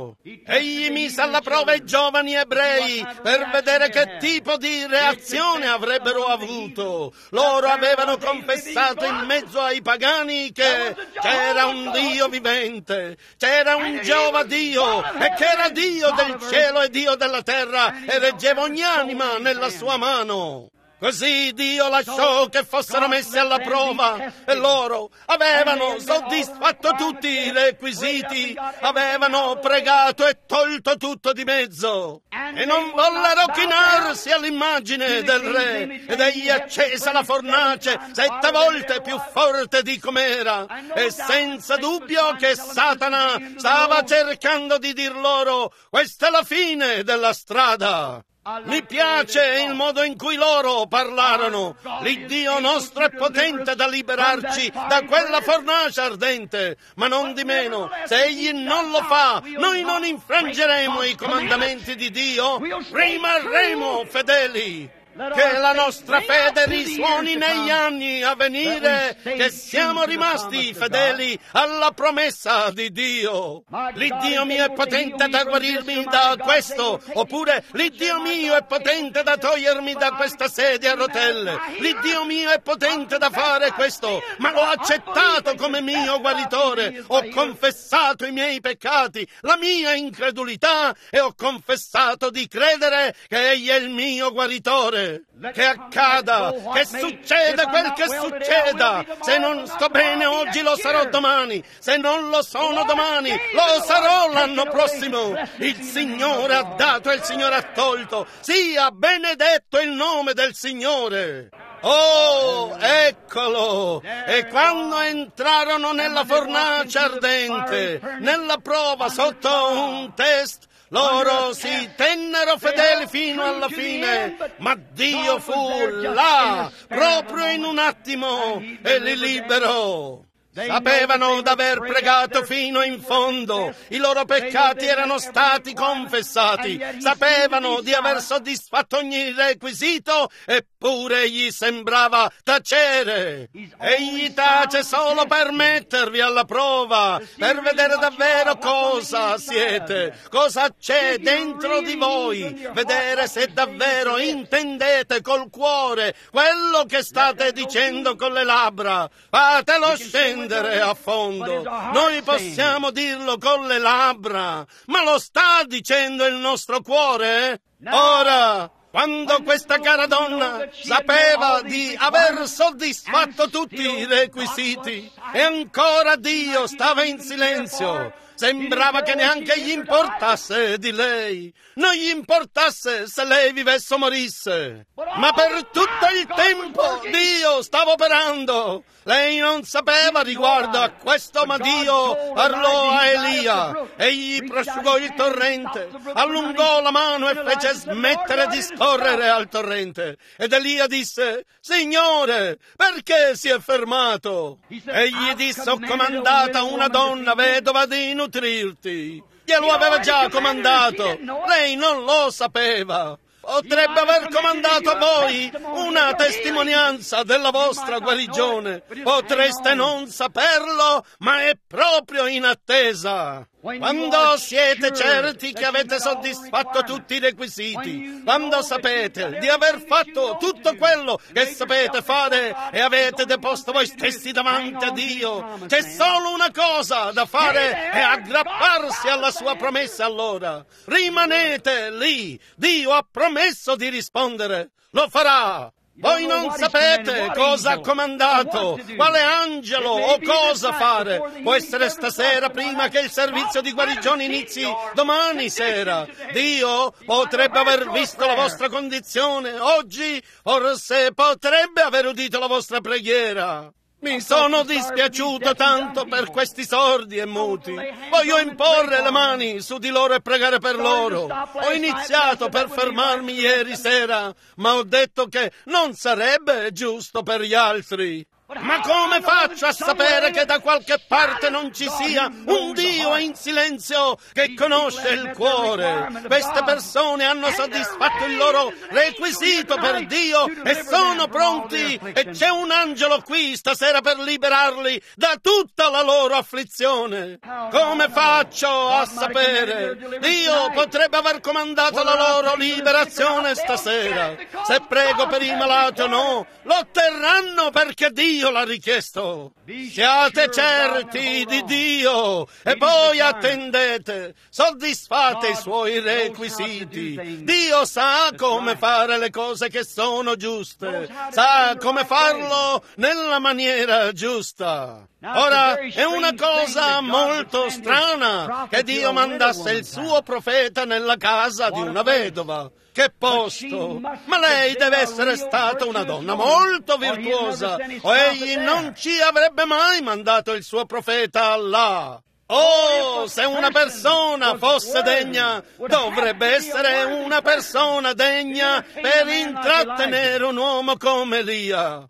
Egli mise alla prova i giovani ebrei per vedere che tipo di reazione avrebbero avuto. Loro avevano confessato in mezzo ai pagani che c'era un Dio vivente, c'era un Geova Dio, e che era Dio del cielo e Dio della terra, e reggeva ogni anima nella sua mano. Così Dio lasciò che fossero messi alla prova, e loro avevano soddisfatto tutti i requisiti, avevano pregato e tolto tutto di mezzo, e non vollero chinarsi all'immagine del re, ed egli accese la fornace sette volte più forte di com'era, e senza dubbio che Satana stava cercando di dir loro: questa è la fine della strada. Mi piace il modo in cui loro parlarono. L'Iddio nostro è potente da liberarci da quella fornace ardente, ma non di meno, se Egli non lo fa, noi non infrangeremo i comandamenti di Dio, rimarremo fedeli. Che la nostra fede risuoni negli anni a venire, che siamo rimasti fedeli alla promessa di Dio. L'Iddio mio è potente da guarirmi da questo, oppure l'Iddio mio è potente da togliermi da questa sedia a rotelle. L'Iddio mio è potente da fare questo, ma l'ho accettato come mio guaritore. Ho confessato i miei peccati, la mia incredulità, e ho confessato di credere che Egli è il mio guaritore. Che accada, che succeda quel che succeda. Se non sto bene oggi lo sarò domani, se non lo sono domani lo sarò l'anno prossimo. Il Signore ha dato e il Signore ha tolto, sia benedetto il nome del Signore. Oh, eccolo! E quando entrarono nella fornace ardente, nella prova sotto un test, Loro si tennero fedeli fino alla fine, ma Dio fu là, proprio in un attimo, e li liberò. Sapevano d'aver pregato fino in fondo, i loro peccati erano stati confessati, sapevano di aver soddisfatto ogni requisito, eppure gli sembrava tacere. Egli tace solo per mettervi alla prova, per vedere davvero cosa siete, cosa c'è dentro di voi, vedere se davvero intendete col cuore quello che state dicendo con le labbra. Fatelo scendere a fondo. Noi possiamo dirlo con le labbra, ma lo sta dicendo il nostro cuore? Ora, quando questa cara donna sapeva di aver soddisfatto tutti i requisiti e ancora Dio stava in silenzio, sembrava che neanche gli importasse di lei, non gli importasse se lei vivesse o morisse. Ma per tutto il tempo Dio stava operando. Lei non sapeva riguardo a questo, ma Dio parlò a Elia. Egli prosciugò il torrente, allungò la mano e fece smettere di scorrere al torrente. Ed Elia disse: Signore, perché si è fermato? Egli disse: ho comandata una donna vedova di nutrirti. Glielo aveva già comandato, lei non lo sapeva. Potrebbe aver comandato a voi una testimonianza della vostra guarigione. Potreste non saperlo, ma è proprio in attesa. Quando siete certi che avete soddisfatto tutti i requisiti, quando sapete di aver fatto tutto quello che sapete fare e avete deposto voi stessi davanti a Dio, c'è solo una cosa da fare: è aggrapparsi alla sua promessa. Allora rimanete lì, Dio ha promesso di rispondere, lo farà. Voi non sapete cosa ha comandato, quale angelo o cosa fare. Può essere stasera, prima che il servizio di guarigione inizi domani sera. Dio potrebbe aver visto la vostra condizione oggi, forse potrebbe aver udito la vostra preghiera. Mi sono dispiaciuto tanto per questi sordi e muti. Voglio imporre le mani su di loro e pregare per loro. Ho iniziato per fermarmi ieri sera, ma ho detto che non sarebbe giusto per gli altri. Ma come faccio a sapere che da qualche parte non ci sia un Dio in silenzio che conosce il cuore? Queste persone hanno soddisfatto il loro requisito per Dio e sono pronti, e c'è un angelo qui stasera per liberarli da tutta la loro afflizione. Come faccio a sapere? Dio potrebbe aver comandato la loro liberazione stasera. Se prego per i malati o no, lo otterranno perché Dio l'ha richiesto. Siate certi di Dio e poi attendete, soddisfate i suoi requisiti. Dio sa come fare le cose che sono giuste, sa come farlo nella maniera giusta. Ora, è una cosa molto strana che Dio mandasse il suo profeta nella casa di una vedova. Che posto! Ma lei deve essere stata una donna molto virtuosa, o egli non ci avrebbe mai mandato il suo profeta là. Oh, se una persona fosse degna, dovrebbe essere una persona degna per intrattenere un uomo come Elia.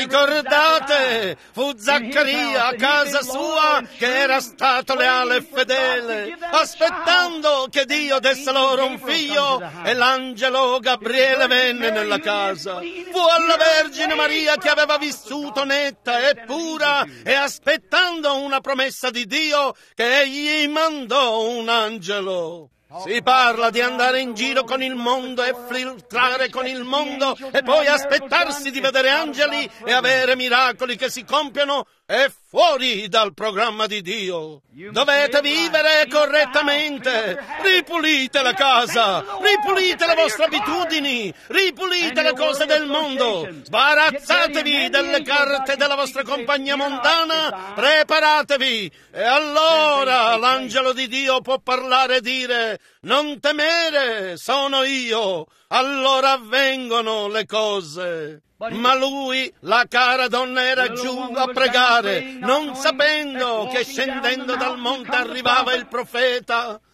Ricordate, fu Zaccaria a casa sua che era stato leale e fedele, aspettando che Dio desse loro un figlio, e l'angelo Gabriele venne nella casa. Fu alla Vergine Maria che aveva vissuto netta e pura, e aspettando una promessa di Dio, che egli mandò un angelo. Si parla di andare in giro con il mondo e filtrare con il mondo e poi aspettarsi di vedere angeli e avere miracoli che si compiono. È fuori dal programma di Dio. Dovete vivere correttamente. Ripulite la casa, ripulite le vostre abitudini, ripulite le cose del mondo, sbarazzatevi delle carte della vostra compagnia mondana, preparatevi, e allora l'angelo di Dio può parlare e dire: non temere, sono io. Allora avvengono le cose. Ma lui, la cara donna, era giù a pregare, non sapendo che scendendo dal monte arrivava il profeta.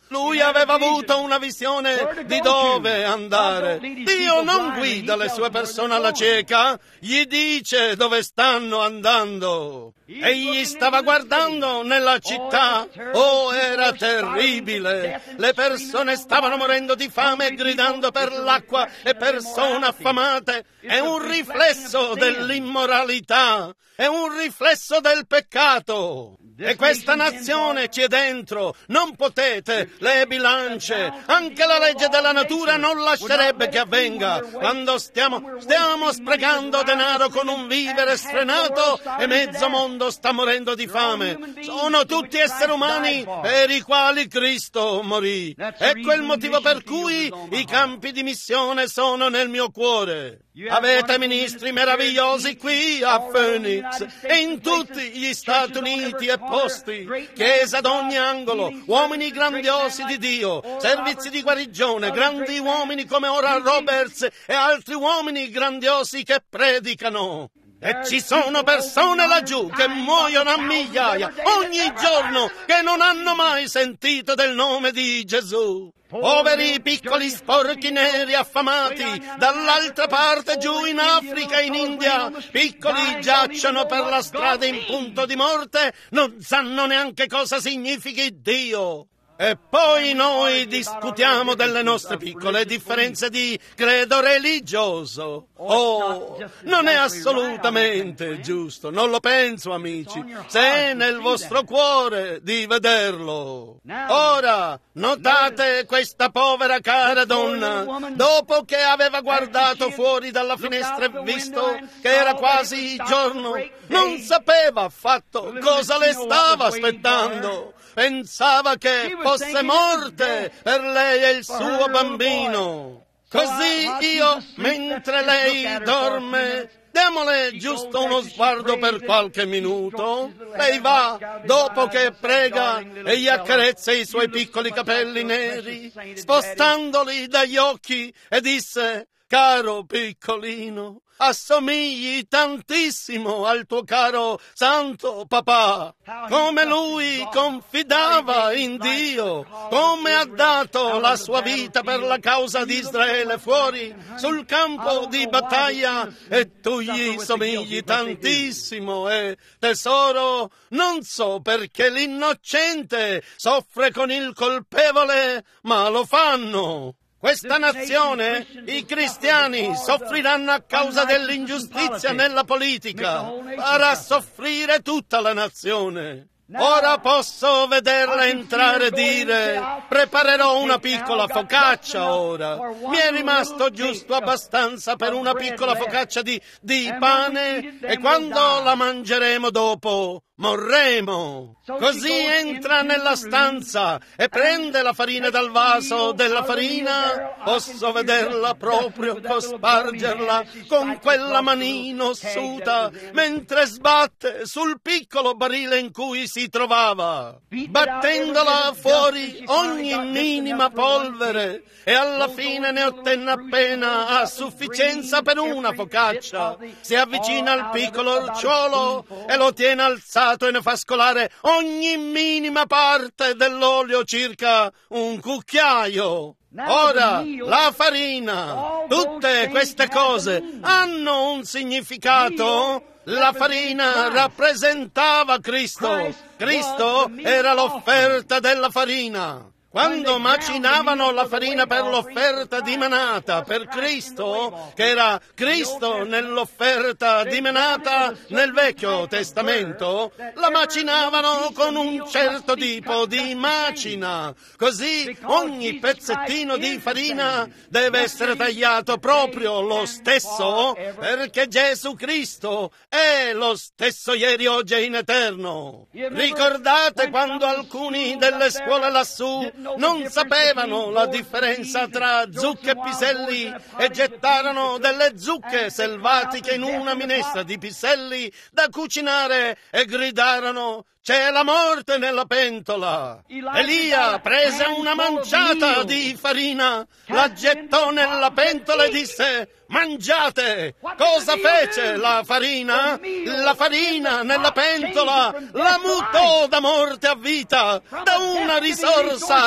Lui aveva avuto una visione di dove andare. Dio non guida le sue persone alla cieca, gli dice dove stanno andando. Egli stava guardando nella città. Oh, era terribile. Le persone stavano morendo di fame e gridando per l'acqua, e persone affamate. È un riflesso dell'immoralità. È un riflesso del peccato. E questa nazione c'è dentro. Non potete, le bilance, anche la legge della natura non lascerebbe che avvenga. Quando stiamo, stiamo sprecando denaro con un vivere sfrenato e mezzo mondo sta morendo di fame. Sono tutti esseri umani per i quali Cristo morì. Ecco il motivo per cui i campi di missione sono nel mio cuore. Avete ministri meravigliosi qui a Phoenix e in tutti gli Stati Uniti e posti, chiese ad ogni angolo, uomini grandiosi di Dio, servizi di guarigione, grandi uomini come Oral Roberts e altri uomini grandiosi che predicano. E ci sono persone laggiù che muoiono a migliaia ogni giorno che non hanno mai sentito del nome di Gesù. Poveri piccoli sporchi neri affamati dall'altra parte giù in Africa e in India, piccoli giacciono per la strada in punto di morte, non sanno neanche cosa significhi Dio. E poi noi discutiamo delle nostre piccole differenze di credo religioso. Oh, non è assolutamente giusto, non lo penso, amici, se è nel vostro cuore di vederlo. Ora, notate questa povera cara donna, dopo che aveva guardato fuori dalla finestra e visto che era quasi giorno, non sapeva affatto cosa le stava aspettando. Pensava che fosse morte per lei e il suo bambino. Così io, mentre lei dorme, diamole giusto uno sguardo per qualche minuto. Lei va, dopo che prega, e gli accarezza i suoi piccoli capelli neri, spostandoli dagli occhi, e disse: caro piccolino, assomigli tantissimo al tuo caro santo papà. Come lui confidava in Dio, come ha dato la sua vita per la causa di Israele fuori sul campo di battaglia, e tu gli somigli tantissimo. E tesoro, non so perché l'innocente soffre con il colpevole, ma lo fanno. Questa nazione, i cristiani, soffriranno a causa dell'ingiustizia nella politica. Farà soffrire tutta la nazione. Ora posso vederla entrare e dire: preparerò una piccola focaccia ora. Mi è rimasto giusto abbastanza per una piccola focaccia di, di pane, e quando la mangeremo dopo morremo. Così entra nella stanza e prende la farina dal vaso della farina. Posso vederla proprio cospargerla con quella manina ossuta mentre sbatte sul piccolo barile in cui si trovava, battendola fuori ogni minima polvere, e alla fine ne ottenne appena a sufficienza per una focaccia. Si avvicina al piccolo orciolo e lo tiene alzato e ne fa scolare ogni minima parte dell'olio, circa un cucchiaio. Ora, la farina, tutte queste cose hanno un significato. La farina rappresentava Cristo. Cristo era l'offerta della farina. Quando macinavano la farina per l'offerta dimenata per Cristo, che era Cristo nell'offerta dimenata nel Vecchio Testamento, la macinavano con un certo tipo di macina. Così ogni pezzettino di farina deve essere tagliato proprio lo stesso, perché Gesù Cristo è lo stesso ieri, oggi e in eterno. Ricordate quando alcuni delle scuole lassù non sapevano la differenza tra zucche e piselli e gettarono delle zucche selvatiche in una minestra di piselli da cucinare e gridarono: c'è la morte nella pentola. Elia prese una manciata di farina, la gettò nella pentola e disse: mangiate! Cosa fece la farina? La farina nella pentola la mutò da morte a vita, da una risorsa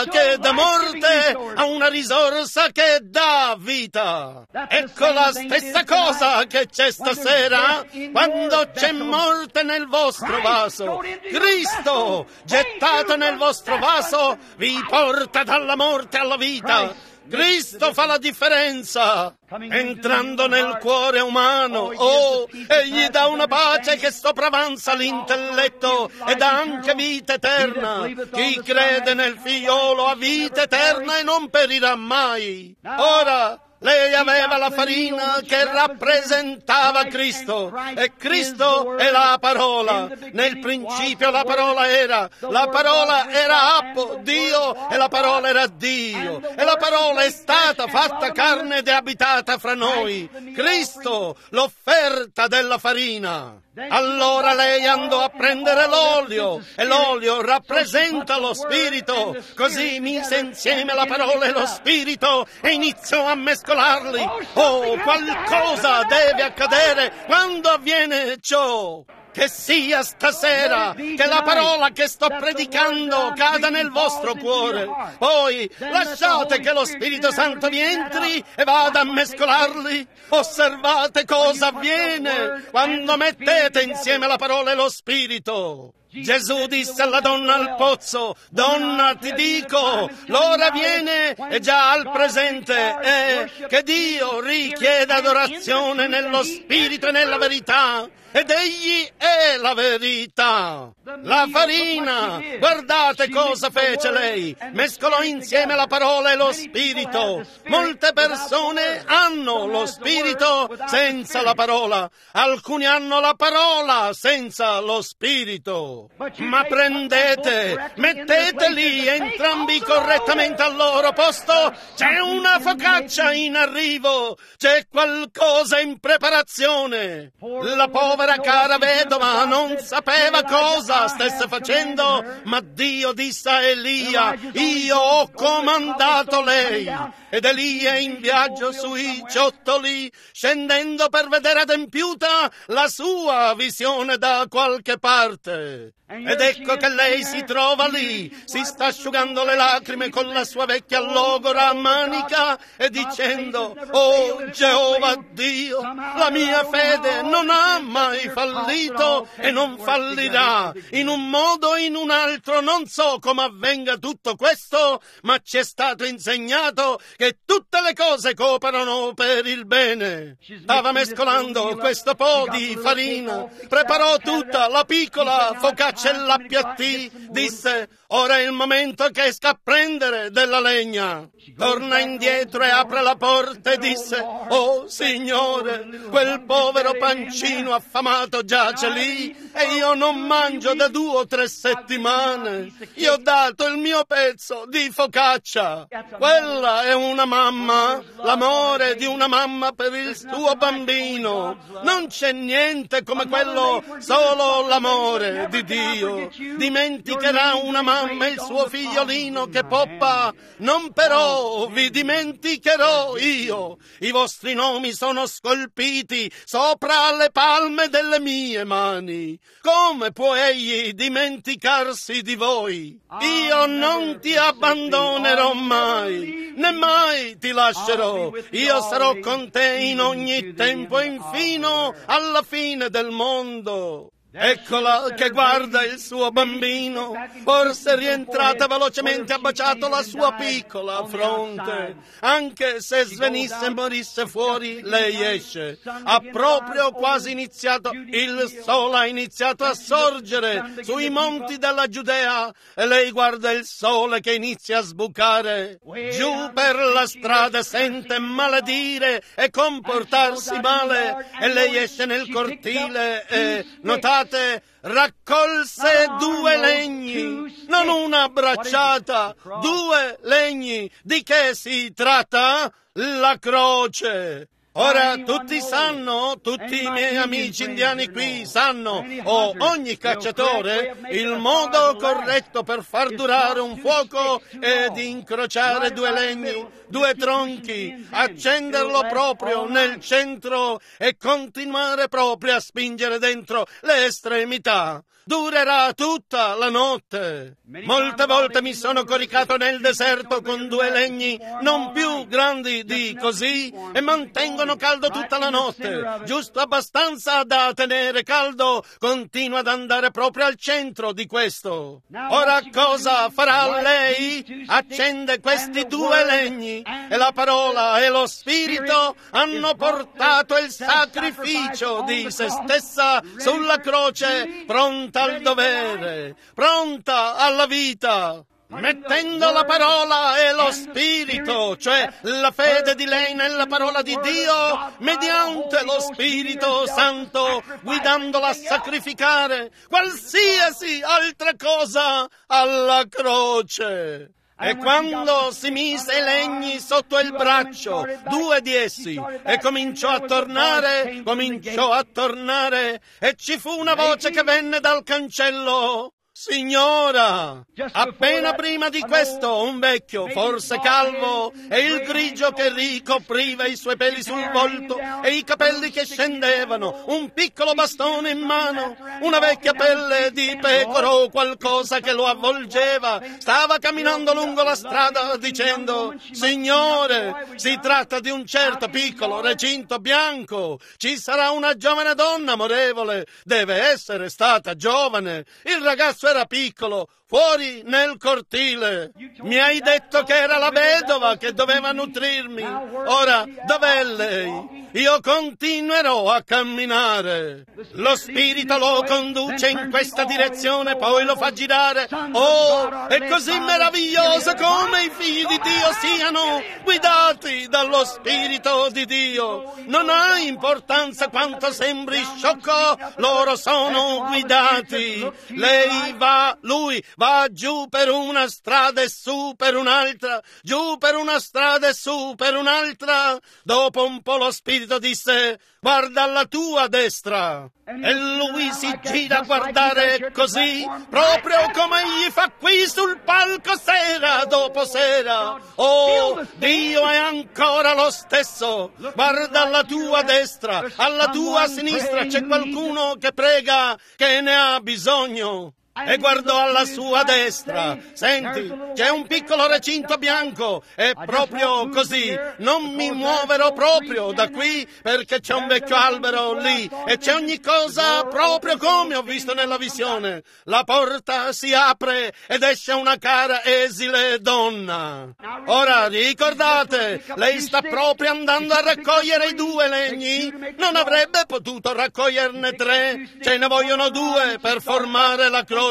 risorsa che dà morte a una risorsa che dà vita. Ecco la stessa cosa che c'è stasera quando c'è morte nel vostro vaso. Cristo, gettato nel vostro vaso, vi porta dalla morte alla vita. Cristo fa la differenza, entrando nel cuore umano. Oh, egli dà una pace che sopravanza l'intelletto e dà anche vita eterna. Chi crede nel figliolo ha vita eterna e non perirà mai. Ora, lei aveva la farina che rappresentava Cristo, e Cristo è la parola. Nel principio la parola era, la parola era Appo, Dio, e la parola era Dio, e la parola è stata fatta carne ed è abitata fra noi. Cristo, l'offerta della farina. Allora lei andò a prendere l'olio, e l'olio rappresenta lo Spirito. Così mise insieme la parola e lo Spirito e iniziò a mescolarli. Oh, qualcosa deve accadere quando avviene ciò. Che sia stasera, che la parola che sto predicando cada nel vostro cuore. Poi lasciate che lo Spirito Santo vi entri e vada a mescolarli. Osservate cosa avviene quando mettete insieme la parola e lo Spirito. Gesù disse alla donna al pozzo: donna, ti dico, l'ora viene e già al presente è che Dio richiede adorazione nello Spirito e nella verità, ed Egli è la verità. La farina, guardate cosa fece lei, mescolò insieme la parola e lo Spirito. Molte persone hanno lo Spirito senza la parola, alcuni hanno la parola senza lo Spirito. Ma prendete, mettete lì entrambi correttamente al loro posto. C'è una focaccia in arrivo, c'è qualcosa in preparazione. La povera cara vedova non sapeva cosa stesse facendo, ma Dio disse a Elia: io ho comandato lei. Ed Elia in viaggio sui ciottoli, scendendo per vedere adempiuta la sua visione da qualche parte. Ed ecco che lei si trova lì, si sta asciugando le lacrime con la sua vecchia logora a manica e dicendo: oh Geova Dio, la mia fede non ha mai fallito e non fallirà. In un modo o in un altro, non so come avvenga tutto questo, ma ci è stato insegnato che tutte le cose cooperano per il bene. Stava mescolando questo po' di farina, preparò tutta la piccola focaccia e l'appiattì, disse: ora è il momento che esca a prendere della legna. Torna indietro e apre la porta e disse: oh Signore, quel povero pancino affamato giace lì e io non mangio da due o tre settimane. Gli ho dato il mio pezzo di focaccia. Quella è una mamma, l'amore di una mamma per il suo bambino. Non c'è niente come quello, solo l'amore di Dio. Dimenticherà una mamma il suo figliolino che poppa, non però vi dimenticherò io. I vostri nomi sono scolpiti sopra le palme delle mie mani. Come può egli dimenticarsi di voi? Io non ti abbandonerò mai, né mai ti lascerò. Io sarò con te in ogni tempo e infino alla fine del mondo. Eccola che guarda il suo bambino, forse rientrata velocemente ha baciato la sua piccola fronte. Anche se svenisse e morisse fuori, lei esce. Ha proprio quasi iniziato, il sole ha iniziato a sorgere sui monti della Giudea e lei guarda il sole che inizia a sbucare. Giù per la strada sente maledire e comportarsi male e lei esce nel cortile e, notate, raccolse due legni, non una bracciata, due legni. Di che si tratta? La croce. Ora tutti sanno, tutti i miei amici indiani qui sanno, o ogni cacciatore, il modo corretto per far durare un fuoco è di incrociare due legni, due tronchi, accenderlo proprio nel centro e continuare proprio a spingere dentro le estremità. Durerà tutta la notte. Molte volte mi sono coricato nel deserto con due legni non più grandi di così e mantengono caldo tutta la notte, giusto abbastanza da tenere caldo. Continua ad andare proprio al centro di questo. Ora cosa farà lei? Accende questi due legni e la parola e lo spirito hanno portato il sacrificio di se stessa sulla croce, pronta al dovere, pronta alla vita, mettendo la parola e lo spirito, cioè la fede di lei nella parola di Dio, mediante lo Spirito Santo, guidandola a sacrificare qualsiasi altra cosa alla croce. E quando si mise i legni sotto il braccio, due di essi, e cominciò a tornare, cominciò a tornare, e ci fu una voce che venne dal cancello. Signora, appena prima di questo un vecchio, forse calvo, e il grigio che ricopriva i suoi peli sul volto e i capelli che scendevano, un piccolo bastone in mano, una vecchia pelle di pecora o qualcosa che lo avvolgeva, stava camminando lungo la strada dicendo: Signore, si tratta di un certo piccolo recinto bianco, ci sarà una giovane donna amorevole, deve essere stata giovane, il ragazzo era piccolo, fuori nel cortile. Mi hai detto che era la vedova che doveva nutrirmi. Ora, dov'è lei? Io continuerò a camminare. Lo Spirito lo conduce in questa direzione, poi lo fa girare. Oh, è così meraviglioso come i figli di Dio siano guidati dallo Spirito di Dio. Non ha importanza quanto sembri sciocco, loro sono guidati. Lei va, lui va giù per una strada e su per un'altra, giù per una strada e su per un'altra. Dopo un po' lo Spirito disse: guarda alla tua destra. E lui si gira a guardare così, proprio come egli fa qui sul palco sera dopo sera. Oh, Dio è ancora lo stesso. Guarda alla tua destra, alla tua sinistra c'è qualcuno che prega, che ne ha bisogno. E guardò alla sua destra. Senti, c'è un piccolo recinto bianco. È proprio così. Non mi muoverò proprio da qui perché c'è un vecchio albero lì e c'è ogni cosa proprio come ho visto nella visione. La porta si apre ed esce una cara esile donna. Ora ricordate, lei sta proprio andando a raccogliere i due legni. Non avrebbe potuto raccoglierne tre. Ce ne vogliono due per formare la croce.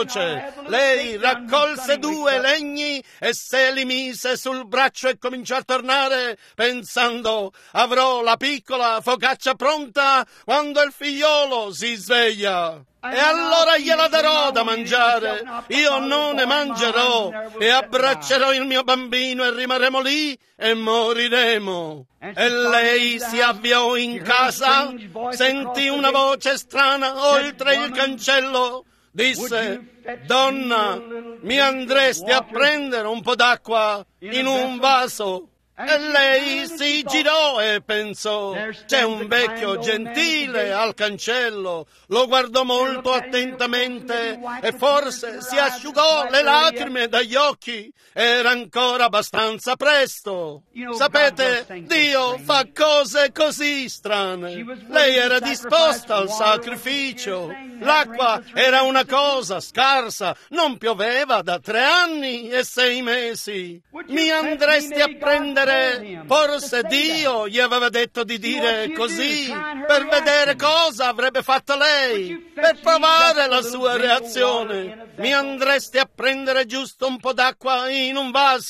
Lei raccolse due legni e se li mise sul braccio e cominciò a tornare pensando: avrò la piccola focaccia pronta quando il figliolo si sveglia. E allora gliela darò da mangiare, io non ne mangerò e abbraccerò il mio bambino e rimarremo lì e moriremo. E lei si avviò in casa, sentì una voce strana oltre il cancello. Disse: donna, mi andresti a prendere un po' d'acqua in un vaso? E lei si girò e pensò: c'è un vecchio gentile al cancello. Lo guardò molto attentamente e forse si asciugò le lacrime dagli occhi. Era ancora abbastanza presto. Sapete, Dio fa cose così strane. Lei era disposta al sacrificio. L'acqua era una cosa scarsa. Non pioveva da tre anni e sei mesi. Mi andresti a prendere? Forse Dio gli aveva detto di dire così per vedere cosa avrebbe fatto lei, per provare la sua reazione. Mi andresti a prendere giusto un po' d'acqua in un vaso?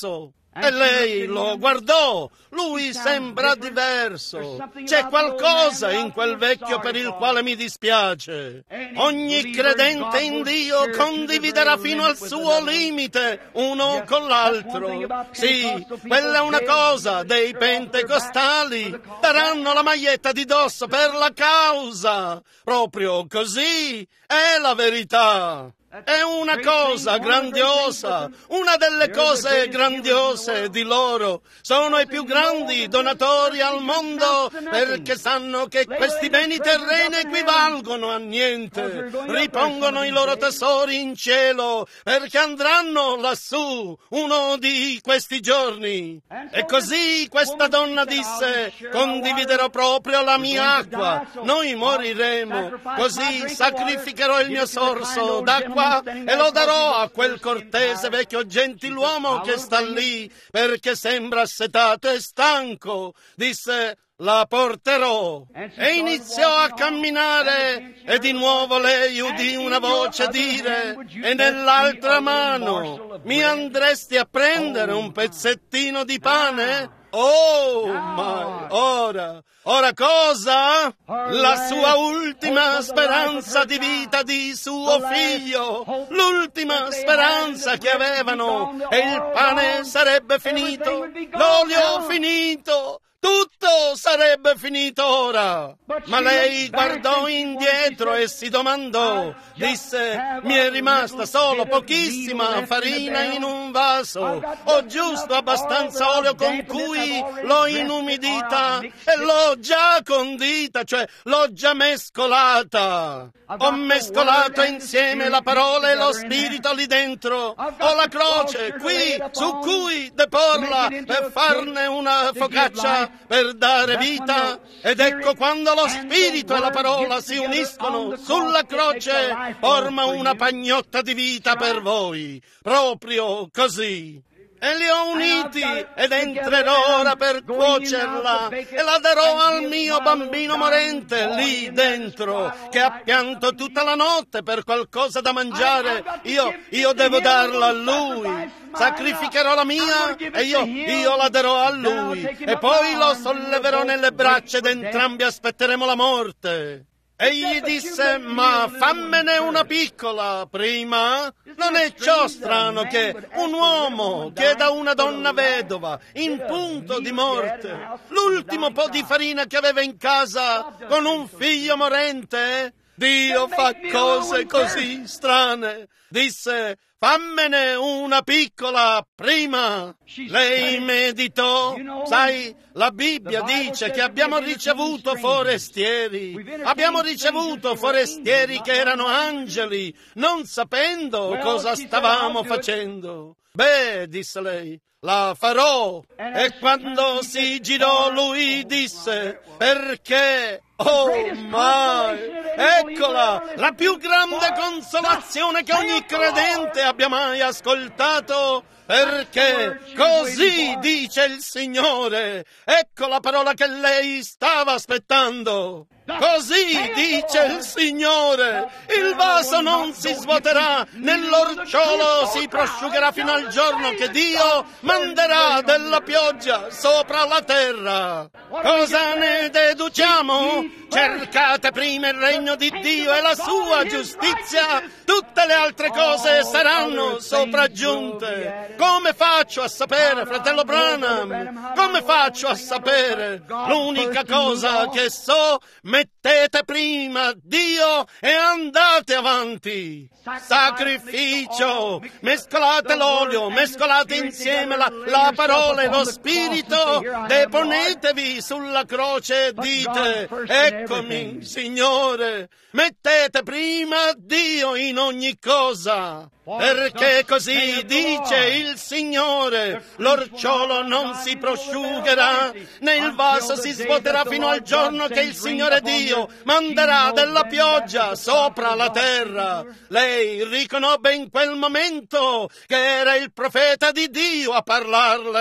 E lei lo guardò. Lui sembra diverso. C'è qualcosa in quel vecchio per il quale mi dispiace. Ogni credente in Dio condividerà fino al suo limite uno con l'altro. Sì, quella è una cosa dei pentecostali. Daranno la maglietta di dosso per la causa. Proprio così è la verità. È una cosa grandiosa, una delle cose grandiose di loro. Sono i più grandi donatori al mondo perché sanno che questi beni terreni equivalgono a niente. Ripongono i loro tesori in cielo perché andranno lassù uno di questi giorni. E così questa donna disse: condividerò proprio la mia acqua, noi moriremo, così sacrificherò il mio sorso d'acqua e lo darò a quel cortese vecchio gentiluomo che sta lì perché sembra assetato e stanco. Disse: la porterò. E iniziò a camminare e di nuovo lei udì una voce dire: e nell'altra mano mi andresti a prendere un pezzettino di pane? Oh, ma ora, ora cosa? La sua ultima speranza di vita di suo figlio, l'ultima speranza che avevano, e il pane sarebbe finito, l'olio finito, tutto sarebbe finito ora. Ma lei guardò indietro e si domandò, disse: mi è rimasta solo pochissima farina in un vaso, ho giusto abbastanza olio con cui l'ho inumidita e l'ho già condita, cioè l'ho già mescolata. Ho mescolato insieme la parola e lo spirito lì dentro. Ho la croce qui su cui deporla per farne una focaccia per dare vita. Ed ecco quando lo spirito e la parola si uniscono sulla croce, forma una pagnotta di vita per voi. Proprio così. E li ho uniti ed entrerò ora per cuocerla e la darò al mio bambino morente lì dentro che ha pianto tutta la notte per qualcosa da mangiare. Io, io devo darla a lui. Sacrificherò la mia e io, io la darò a lui e poi lo solleverò nelle braccia ed entrambi aspetteremo la morte. Egli disse: ma fammene una piccola prima. Non è ciò strano che un uomo chieda a una donna vedova in punto di morte l'ultimo po' di farina che aveva in casa con un figlio morente? Dio fa cose così strane. Disse: fammene una piccola prima. Lei meditò. Sai, la Bibbia dice che abbiamo ricevuto forestieri. Abbiamo ricevuto forestieri che erano angeli, non sapendo cosa stavamo facendo. Beh, disse lei, la farò. E quando si girò lui disse: perché? Oh mai, eccola, la più grande consolazione che ogni credente abbia mai ascoltato, perché così dice il Signore. Ecco la parola che lei stava aspettando. Così dice il Signore: il vaso non si svuoterà, nell'orciolo si prosciugherà fino al giorno che Dio manderà della pioggia sopra la terra. Cosa ne deduciamo? Cercate prima il regno di Dio e la sua giustizia, tutte le altre cose saranno sopraggiunte. Come faccio a sapere, fratello Branham? Come faccio a sapere? L'unica cosa che so: mettete prima Dio e andate avanti. Sacrificio, mescolate l'olio, mescolate insieme la, la parola e lo spirito, deponetevi sulla croce e dite: eccomi, Signore. Mettete prima Dio in ogni cosa, perché così dice il Signore: l'orciolo non si prosciugherà, né il vaso si svuoterà fino al giorno che il Signore Dio manderà della pioggia sopra la terra. Lei riconobbe in quel momento che era il profeta di Dio a parlarle.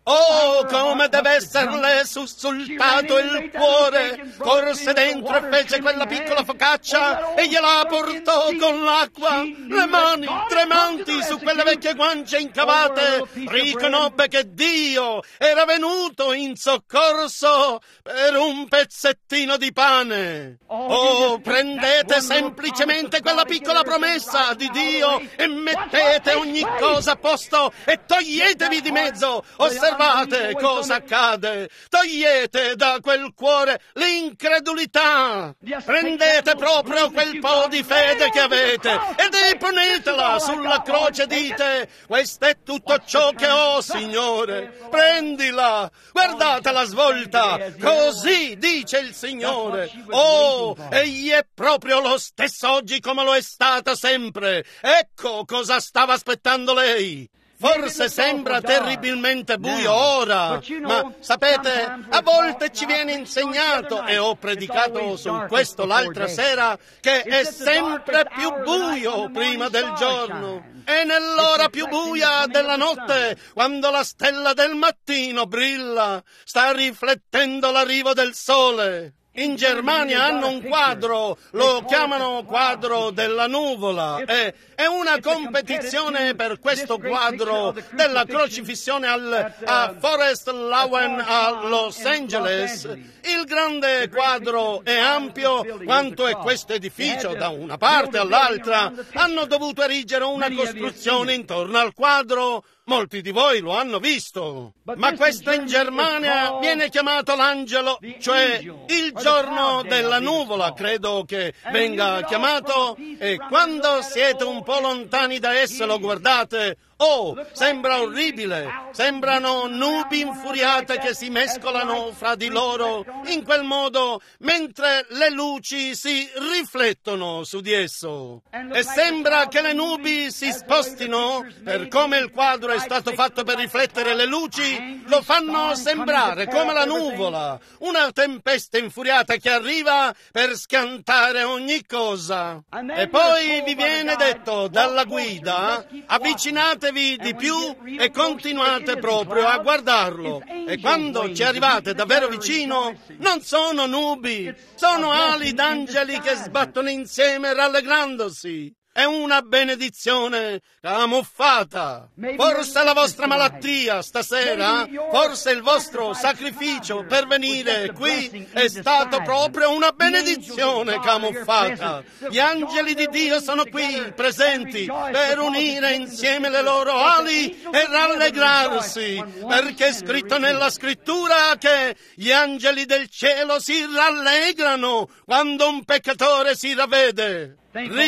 Oh, come deve esserle sussultato il cuore! Corse dentro e fece quella piccola focaccia e gliela portò con l'acqua. Le mani tremanti su quelle vecchie guance incavate, riconobbe che Dio era venuto in soccorso per un pezzettino di pane. Oh, prendete semplicemente quella piccola promessa di Dio e mettete ogni cosa a posto e toglietevi di mezzo. Osservate cosa accade. Togliete da quel cuore l'incredulità. Prendete proprio quel po' di fede che avete ed deponetela sulla croce e dite: questo è tutto ciò che ho, Signore. Prendila. Guardate la svolta. Così dice il Signore. Oh, egli è proprio lo stesso oggi come lo è stato sempre. Ecco cosa stava aspettando lei. Forse sembra terribilmente buio ora, ma sapete, a volte ci viene insegnato, e ho predicato su questo l'altra sera, che è sempre più buio prima del giorno. E nell'ora più buia della notte, quando la stella del mattino brilla, sta riflettendo l'arrivo del sole. In Germania hanno un quadro, lo chiamano quadro della nuvola, e è una competizione per questo quadro della crocifissione al, a Forest Lawn a Los Angeles. Il grande quadro è ampio quanto è questo edificio, da una parte all'altra. Hanno dovuto erigere una costruzione intorno al quadro. Molti di voi lo hanno visto, ma questo in Germania viene chiamato l'angelo, cioè il giorno della nuvola, credo che venga chiamato, e quando siete un po' lontani da esso lo guardate, oh, sembra orribile, sembrano nubi infuriate che si mescolano fra di loro in quel modo, mentre le luci si riflettono su di esso. E sembra che le nubi si spostino, per come il quadro è stato fatto per riflettere le luci, lo fanno sembrare come la nuvola, una tempesta infuriata che arriva per scantare ogni cosa. E poi vi viene detto dalla guida: avvicinatevi di più e continuate proprio a guardarlo. E quando ci arrivate davvero vicino, non sono nubi, sono ali d'angeli che sbattono insieme rallegrandosi. È una benedizione camuffata. Forse la vostra malattia stasera, forse il vostro sacrificio per venire qui è stato proprio una benedizione camuffata. Gli angeli di Dio sono qui presenti per unire insieme le loro ali e rallegrarsi, perché è scritto nella scrittura che gli angeli del cielo si rallegrano quando un peccatore si ravvede.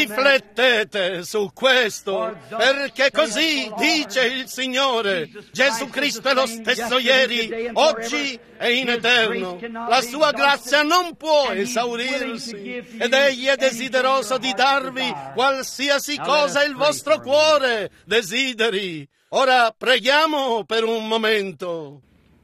Riflettete su questo, perché così dice il Signore. Gesù Cristo è lo stesso ieri, oggi e in eterno. La sua grazia non può esaurirsi ed Egli è desideroso di darvi qualsiasi cosa il vostro cuore desideri. Ora preghiamo per un momento.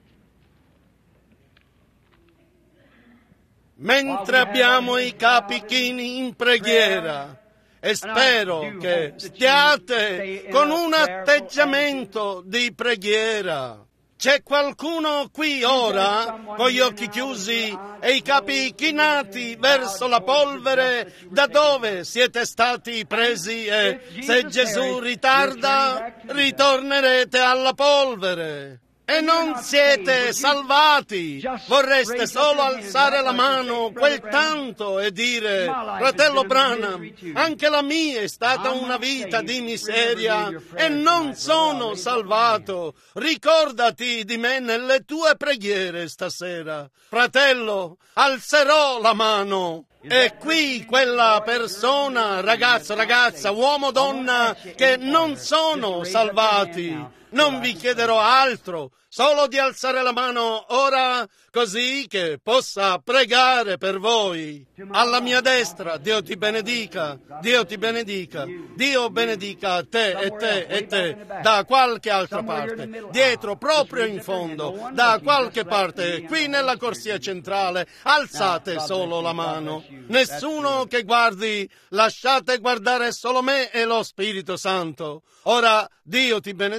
Mentre abbiamo i capi chini in preghiera, e spero che stiate con un atteggiamento di preghiera. C'è qualcuno qui ora con gli occhi chiusi e i capi chinati verso la polvere da dove siete stati presi, e se Gesù ritarda ritornerete alla polvere. E non siete salvati, vorreste solo alzare la mano quel tanto e dire: fratello Branham, anche la mia è stata una vita di miseria e non sono salvato. Ricordati di me nelle tue preghiere stasera. Fratello, alzerò la mano. E qui quella persona, ragazzo, ragazza, uomo, donna, che non sono salvati. Non vi chiederò altro, solo di alzare la mano ora, così che possa pregare per voi. Alla mia destra, Dio ti benedica, Dio ti benedica, Dio benedica te e te e te, da qualche altra parte, dietro, proprio in fondo, da qualche parte, qui nella corsia centrale, alzate solo la mano. Nessuno che guardi, lasciate guardare solo me e lo Spirito Santo. Ora, Dio ti benedica.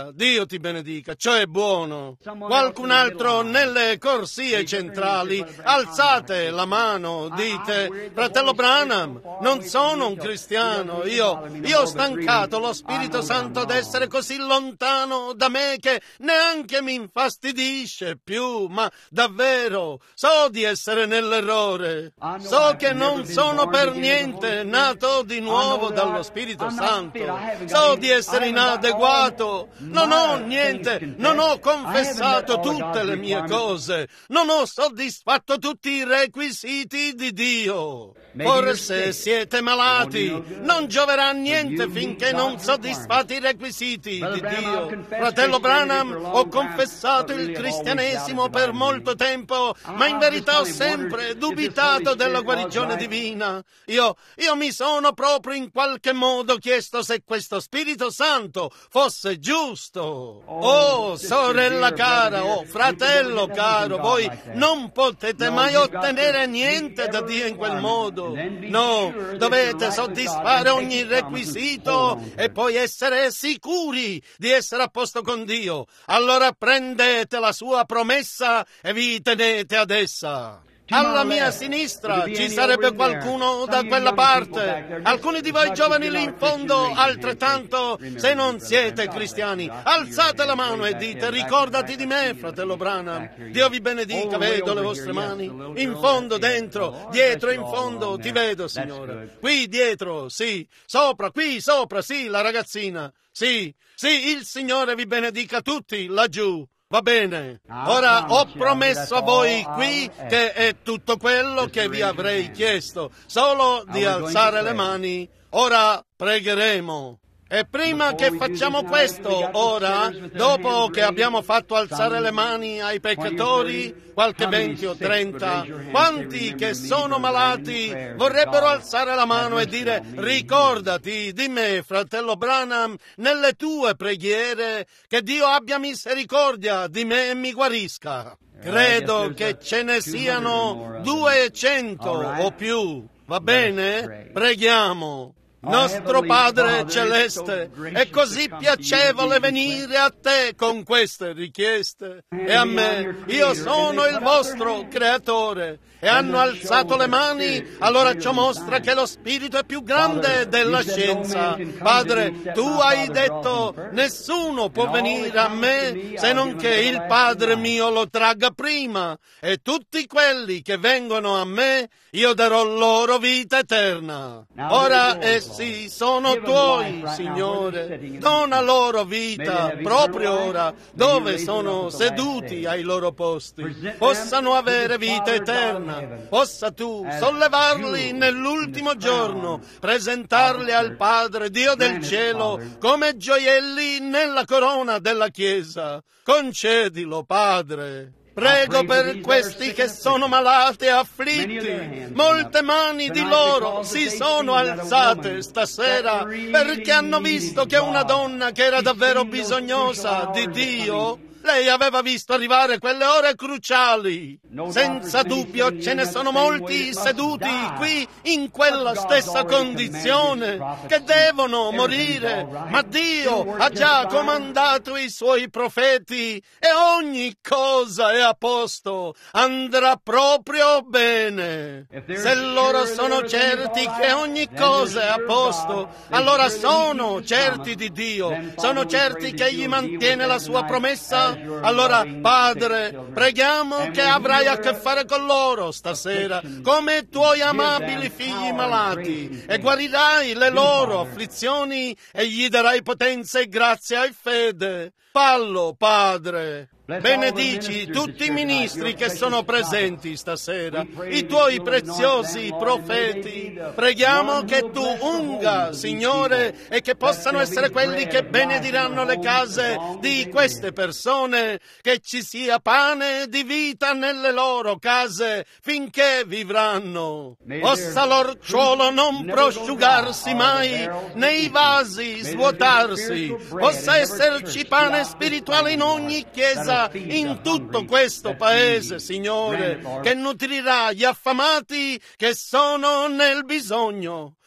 Aleluia, Dio ti benedica, ciò è buono. Qualcun altro nelle corsie centrali, alzate la mano, dite, fratello Branham, non sono un cristiano, io, io ho stancato lo Spirito Santo ad essere così lontano da me che neanche mi infastidisce più, ma davvero so di essere nell'errore, so che non sono per niente nato di nuovo dallo Spirito Santo, so di essere inadeguato, non ho niente, non ho confessato tutte le mie cose, non ho soddisfatto tutti i requisiti di Dio. Forse siete malati, non gioverà niente finché non soddisfate i requisiti di Dio. Fratello Branham, ho confessato il cristianesimo per molto tempo, ma in verità ho sempre dubitato della guarigione divina. Io, io mi sono proprio in qualche modo chiesto se questo Spirito Santo fosse giusto. Oh, sorella cara, oh, fratello caro, voi non potete mai ottenere niente da Dio in quel modo. No, dovete soddisfare ogni requisito e poi essere sicuri di essere a posto con Dio. Allora prendete la sua promessa e vi tenete ad essa. Alla mia sinistra ci sarebbe qualcuno da quella parte. Alcuni di voi giovani lì in fondo, altrettanto, se non siete cristiani, alzate la mano e dite, ricordati di me, fratello Branham. Dio vi benedica, vedo le vostre mani. In fondo, dentro, dietro, in fondo, ti vedo, Signore. Qui dietro, sì. Sopra, qui sopra, sì, la ragazzina. Sì, sì, il Signore vi benedica tutti laggiù. Va bene, ora ho promesso a voi qui che è tutto quello che vi avrei chiesto, solo di alzare le mani. Ora pregheremo. E prima che facciamo questo, ora, dopo che abbiamo fatto alzare le mani ai peccatori, qualche venti o trenta, quanti che sono malati vorrebbero alzare la mano e dire, ricordati di me, fratello Branham, nelle tue preghiere, che Dio abbia misericordia di me e mi guarisca. Credo che ce ne siano duecento o più. Va bene? Preghiamo. Nostro Padre Celeste, è così piacevole venire a te con queste richieste. E a me, io sono il vostro Creatore. E hanno alzato le mani, allora ciò mostra che lo Spirito è più grande della scienza. Padre, tu hai detto, nessuno può venire a me se non che il Padre mio lo tragga prima. E tutti quelli che vengono a me, io darò loro vita eterna. Ora essi sono tuoi, Signore. Dona loro vita, proprio ora, dove sono seduti ai loro posti. Possano avere vita eterna. Possa tu sollevarli nell'ultimo giorno, presentarli al Padre, Dio del cielo, come gioielli nella corona della Chiesa. Concedilo, Padre. Prego per questi che sono malati e afflitti. Molte mani di loro si sono alzate stasera perché hanno visto che una donna che era davvero bisognosa di Dio, lei aveva visto arrivare quelle ore cruciali. Senza dubbio ce ne sono molti seduti qui in quella stessa condizione che devono morire, ma Dio ha già comandato i suoi profeti e ogni cosa è a posto, andrà proprio bene. Se loro sono certi che ogni cosa è a posto, allora sono certi di Dio, sono certi che Egli mantiene la sua promessa. Allora, Padre, preghiamo che avrai a che fare con loro stasera, come tuoi amabili figli malati, e guarirai le loro afflizioni e gli darai potenza e grazia e fede. Fallo, Padre. Benedici tutti i ministri che sono presenti stasera, i tuoi preziosi profeti. Preghiamo che tu unga, Signore, e che possano essere quelli che benediranno le case di queste persone, che ci sia pane di vita nelle loro case finché vivranno. Possa l'orciolo non prosciugarsi mai, né i vasi svuotarsi. Possa esserci pane spirituale in ogni chiesa, in tutto questo paese, Signore, che nutrirà gli affamati che sono nel bisogno.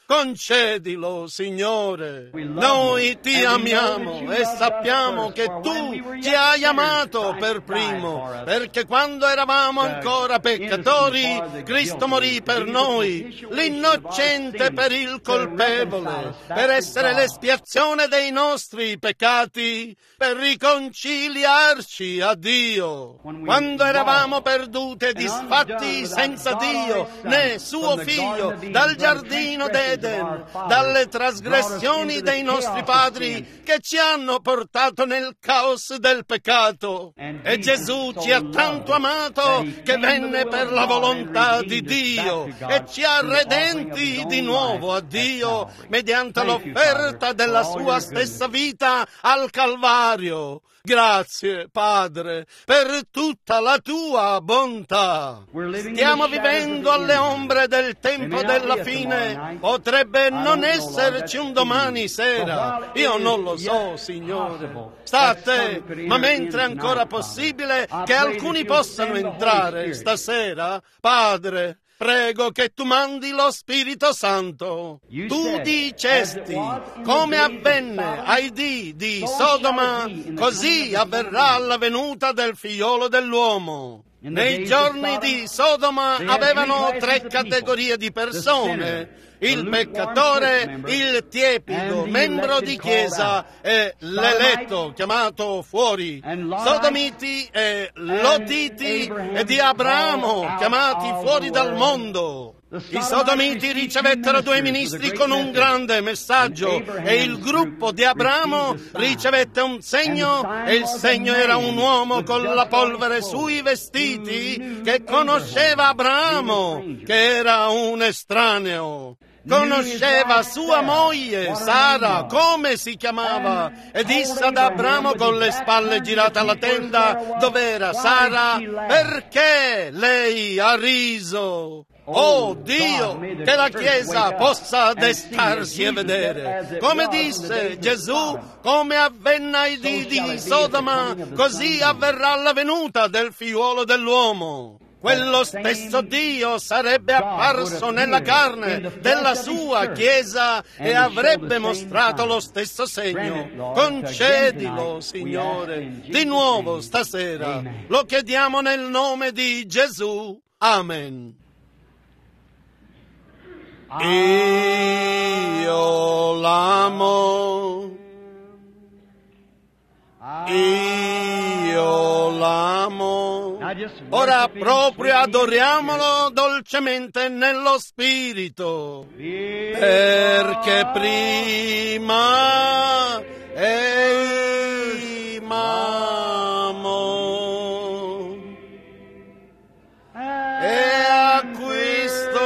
Concedilo, Signore. Noi ti amiamo e sappiamo che tu ci hai amato per primo, perché quando eravamo ancora peccatori, Cristo morì per noi, l'innocente per il colpevole, per essere l'espiazione dei nostri peccati, per riconciliarci a Dio. Quando eravamo perduti e disfatti senza Dio, né suo Figlio, dal giardino d'Eden, dalle trasgressioni dei nostri padri che ci hanno portato nel caos del peccato. E Gesù ci ha tanto amato che venne per la volontà di Dio e ci ha redenti di nuovo a Dio mediante l'offerta della sua stessa vita al Calvario. Grazie, Padre, per tutta la tua bontà. Stiamo vivendo alle ombre del tempo della fine. Potrebbe non esserci un domani sera. Io non lo so, Signore. Sta a te, ma mentre è ancora possibile che alcuni possano entrare stasera, Padre, prego che tu mandi lo Spirito Santo. Tu dicesti, come avvenne ai dì di Sodoma, così avverrà alla venuta del figliolo dell'uomo. Nei giorni di Sodoma avevano tre categorie di persone: il peccatore, il tiepido, membro di chiesa, e l'eletto, chiamato fuori. Sodomiti e Lotiti e di Abramo, chiamati fuori dal mondo. I Sodomiti ricevettero due ministri con un grande messaggio e il gruppo di Abramo ricevette un segno, e il segno era un uomo con la polvere sui vestiti che conosceva Abramo, che era un estraneo. Conosceva sua moglie, Sara, come si chiamava, e disse ad Abramo con le spalle girate alla tenda dov'era Sara: perché lei ha riso? Oh Dio, che la Chiesa possa destarsi e vedere. Come disse Gesù, come avvenne ai dì di Sodoma, così avverrà la venuta del figliuolo dell'uomo. Quello stesso Dio sarebbe apparso nella carne della sua Chiesa e avrebbe mostrato lo stesso segno. Concedilo, Signore, di nuovo stasera. Lo chiediamo nel nome di Gesù. Amen. Io l'amo, io l'amo. Ora proprio adoriamolo dolcemente nello Spirito, perché prima Egli m'amò e acquistò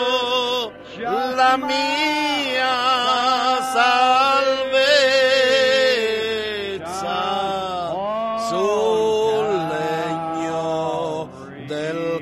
la mia salvezza sul legno del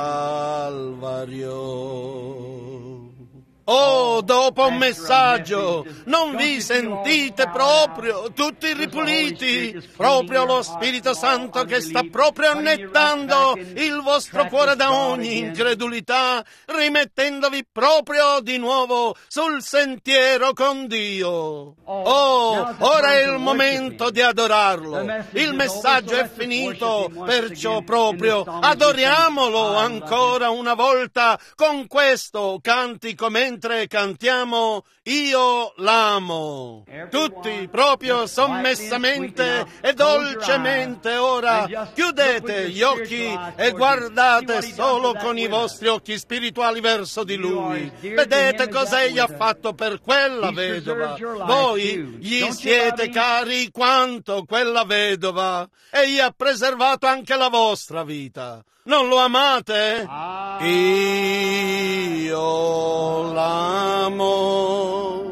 Calvario. Oh, dopo un messaggio, non vi sentite proprio tutti ripuliti? Proprio lo Spirito Santo che sta proprio annettando il vostro cuore da ogni incredulità, rimettendovi proprio di nuovo sul sentiero con Dio. Oh, ora è il momento di adorarlo. Il messaggio è finito, perciò proprio adoriamolo ancora una volta con questo cantico mentre cantiamo Io l'amo. Tutti proprio sommessamente e dolcemente ora chiudete gli occhi e guardate solo con i vostri occhi spirituali verso di Lui. Vedete cosa Egli ha fatto per quella vedova. Voi gli siete cari quanto quella vedova. Egli ha preservato anche la vostra vita. Non lo amate? Io l'amo,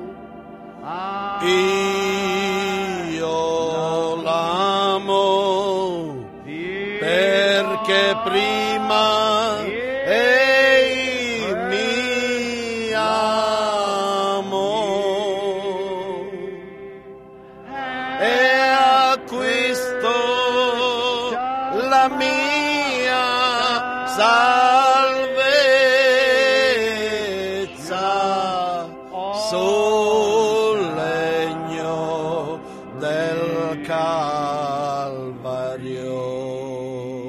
io l'amo, perché prima Egli mi amò e acquistò la mia salvezza Calvario.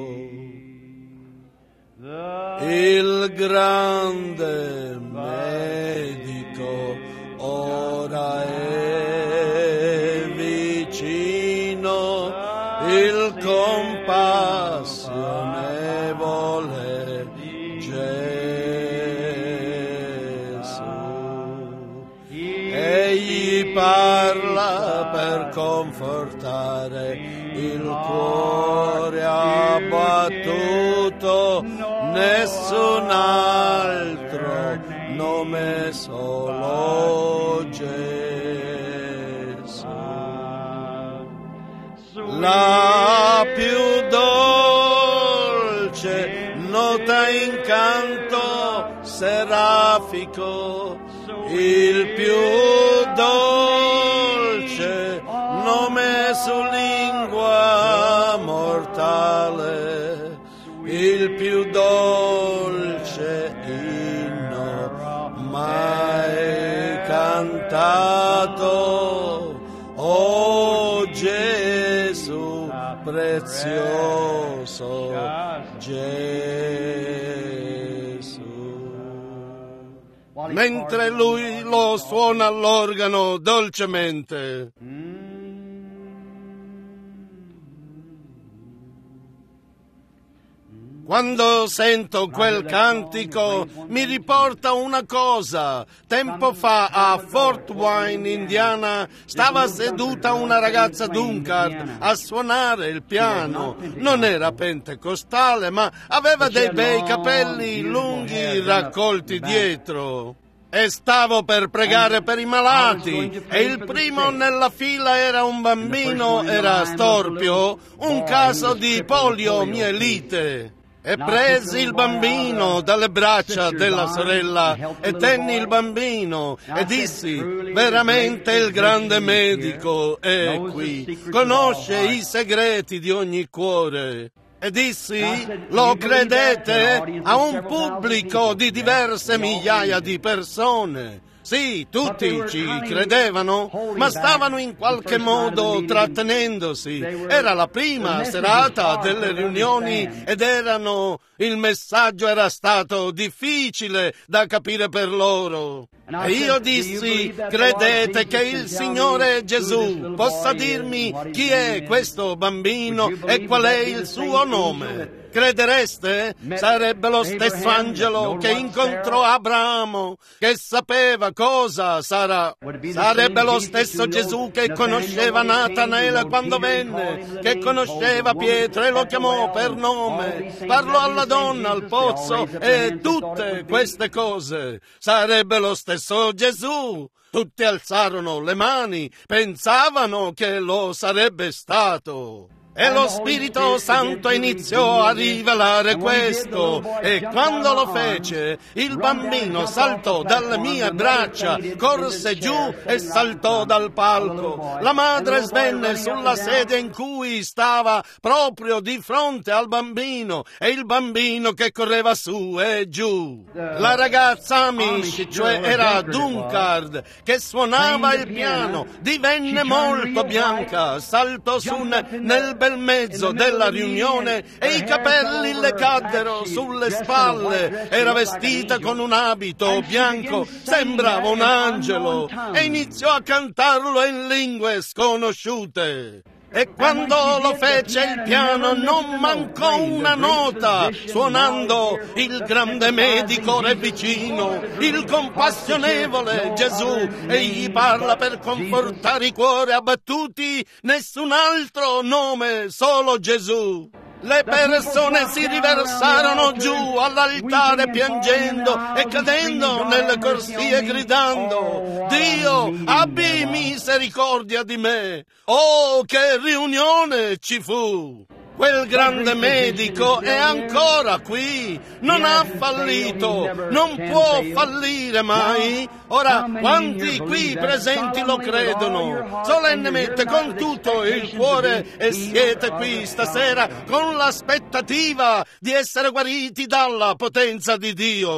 Il grande medico ora è vicino, il compassionevole Gesù. Egli parla per confortare il cuore abbattuto, nessun altro nome, solo Gesù. La più dolce nota in canto serafico, il più dolce nome su lingua mortale, il più dolce inno mai cantato. Oh Gesù prezioso, Gesù. Mentre lui lo suona all'organo dolcemente, quando sento quel cantico mi riporta una cosa. Tempo fa a Fort Wayne, Indiana, stava seduta una ragazza Duncard a suonare il piano. Non era pentecostale, ma aveva dei bei capelli lunghi raccolti dietro. E stavo per pregare per i malati, e il primo nella fila era un bambino, era storpio, un caso di poliomielite. E presi il bambino dalle braccia della sorella e tenni il bambino e dissi: veramente il grande medico è qui, conosce i segreti di ogni cuore. E dissi: lo credete? A un pubblico di diverse migliaia di persone. Sì, tutti ci credevano, ma stavano in qualche modo trattenendosi. Era la prima serata delle riunioni ed erano... il messaggio era stato difficile da capire per loro. E io dissi: credete che il Signore Gesù possa dirmi chi è questo bambino e qual è il suo nome? Credereste? Sarebbe lo stesso angelo che incontrò Abramo, che sapeva cosa sarà. Sarebbe lo stesso Gesù che conosceva Natanaele quando venne, che conosceva Pietro e lo chiamò per nome, parlò alla donna al pozzo e tutte queste cose. Sarebbe lo stesso Gesù. Tutti alzarono le mani, pensavano che lo sarebbe stato. E lo Spirito Santo iniziò a rivelare questo, e quando lo fece, il bambino saltò dalle mie braccia, corse giù e saltò dal palco. La madre svenne sulla sedia in cui stava, proprio di fronte al bambino, e il bambino che correva su e giù. La ragazza Amish, cioè era Duncard, che suonava il piano, divenne molto bianca, saltò su ne, nel bel mezzo della riunione e i capelli le caddero sulle spalle. Era vestita con un abito bianco, sembrava un angelo, e iniziò a cantarlo in lingue sconosciute. E quando lo fece il piano non mancò una nota, suonando il grande medico è vicino, il compassionevole Gesù, egli parla per confortare i cuori abbattuti, nessun altro nome, solo Gesù. Le persone si riversarono giù all'altare piangendo e cadendo nelle corsie gridando: Dio, abbi misericordia di me! Oh, che riunione ci fu! Quel grande medico è ancora qui, non ha fallito, non può fallire mai. Ora, quanti qui presenti lo credono, solennemente con tutto il cuore, e siete qui stasera con l'aspettativa di essere guariti dalla potenza di Dio?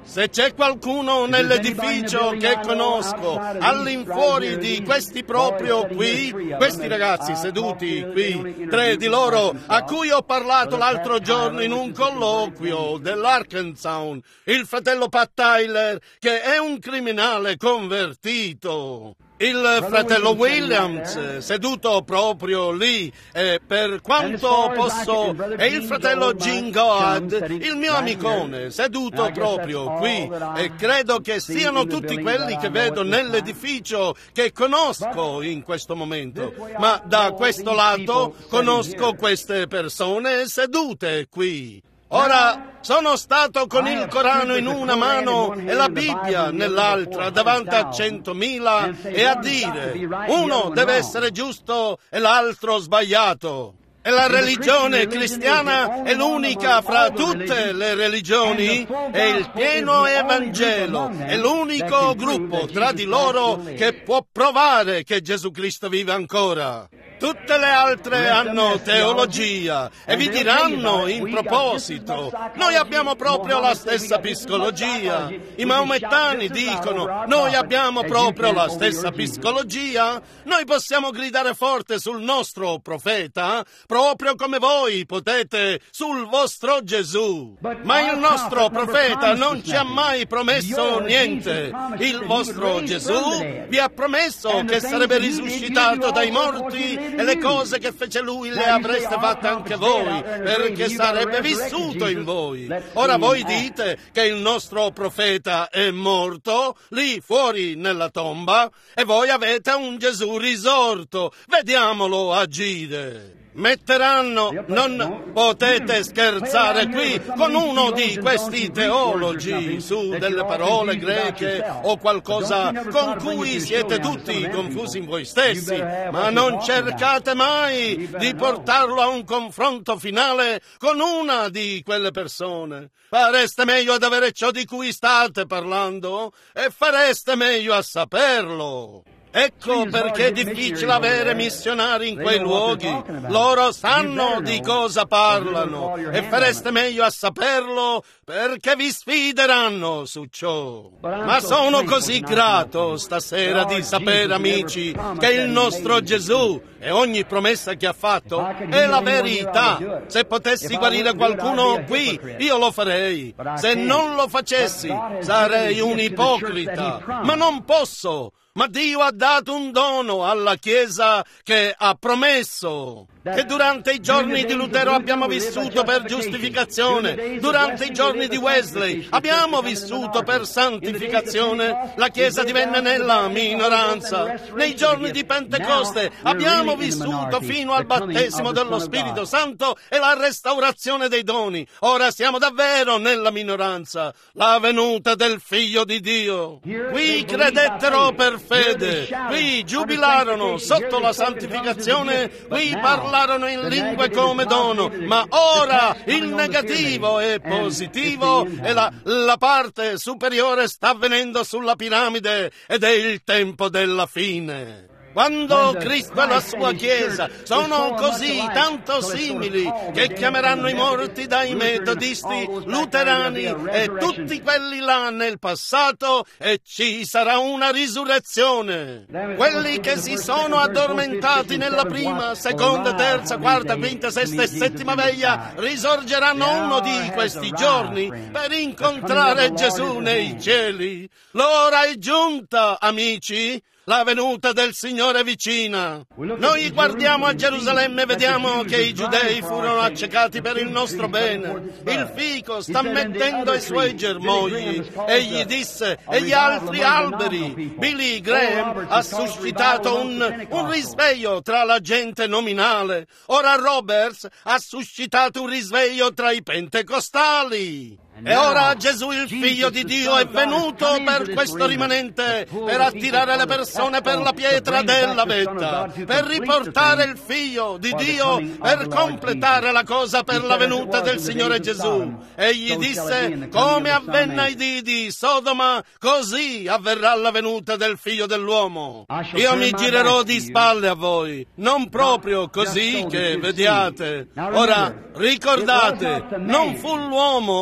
Se c'è qualcuno nell'edificio che conosco, all'infuori di questi proprio qui, questi ragazzi seduti qui, tre di loro, a cui ho parlato l'altro giorno in un colloquio dell'Arkansas, il fratello Pat Tyler, che è un criminale convertito. Il fratello Williams, seduto proprio lì, e per quanto posso, e il fratello Gene God, il mio amicone, seduto proprio qui, e credo che siano tutti quelli che vedo nell'edificio che conosco in questo momento, ma da questo lato conosco queste persone sedute qui. Ora, sono stato con il Corano in una mano e la Bibbia nell'altra davanti a centomila e a dire, uno deve essere giusto e l'altro sbagliato. E la religione cristiana è l'unica fra tutte le religioni, è il pieno Evangelo, è l'unico gruppo tra di loro che può provare che Gesù Cristo vive ancora. Tutte le altre hanno teologia e vi diranno in proposito, noi abbiamo proprio la stessa psicologia. I maomettani dicono, noi abbiamo proprio la stessa psicologia. Noi possiamo gridare forte sul nostro profeta, proprio come voi potete sul vostro Gesù. Ma il nostro profeta non ci ha mai promesso niente. Il vostro Gesù vi ha promesso che sarebbe risuscitato dai morti e le cose che fece lui le avreste fatte anche voi, perché sarebbe vissuto in voi. Ora voi dite che il nostro profeta è morto, lì fuori nella tomba, e voi avete un Gesù risorto. Vediamolo agire. Metteranno, non potete scherzare qui con uno di questi teologi su delle parole greche o qualcosa con cui siete tutti confusi in voi stessi, ma non cercate mai di portarlo a un confronto finale con una di quelle persone. Fareste meglio ad avere ciò di cui state parlando e fareste meglio a saperlo. Ecco perché è difficile avere missionari in quei luoghi. Loro sanno di cosa parlano e fareste meglio a saperlo perché vi sfideranno su ciò. Ma sono così grato stasera di sapere, amici, che il nostro Gesù e ogni promessa che ha fatto è la verità. Se potessi guarire qualcuno qui, io lo farei. Se non lo facessi, sarei un ipocrita. Ma non posso. Ma Dio ha dato un dono alla Chiesa che ha promesso che durante i giorni di Lutero abbiamo vissuto per giustificazione, durante i giorni di Wesley abbiamo vissuto per santificazione, la Chiesa divenne nella minoranza, nei giorni di Pentecoste abbiamo vissuto fino al battesimo dello Spirito Santo e la restaurazione dei doni. Ora siamo davvero nella minoranza, la venuta del Figlio di Dio. Qui credettero per fede, qui giubilarono sotto la santificazione, qui parlarono in lingue come dono, ma ora il negativo è positivo e la, la parte superiore sta avvenendo sulla piramide ed è il tempo della fine. Quando Cristo e la sua Chiesa sono così tanto simili che chiameranno i morti dai metodisti, luterani e tutti quelli là nel passato e ci sarà una risurrezione. Quelli che si sono addormentati nella prima, seconda, terza, quarta, quinta, sesta e settima veglia risorgeranno uno di questi giorni per incontrare Gesù nei cieli. L'ora è giunta, amici. La venuta del Signore è vicina. Noi guardiamo a Gerusalemme e vediamo che i giudei furono accecati per il nostro bene. Il fico sta mettendo i suoi germogli. Egli disse, e gli altri alberi. Billy Graham ha suscitato un, un risveglio tra la gente nominale. Ora Roberts ha suscitato un risveglio tra i pentecostali. E ora Gesù, il Figlio di Dio, è venuto per questo rimanente, per attirare le persone per la pietra della vetta, per riportare il Figlio di Dio, per completare la cosa per la venuta del Signore Gesù. Egli disse, come avvenne ai dì di Sodoma, così avverrà la venuta del Figlio dell'uomo. Io mi girerò di spalle a voi, non proprio così che vediate. Ora, ricordate, non fu l'uomo,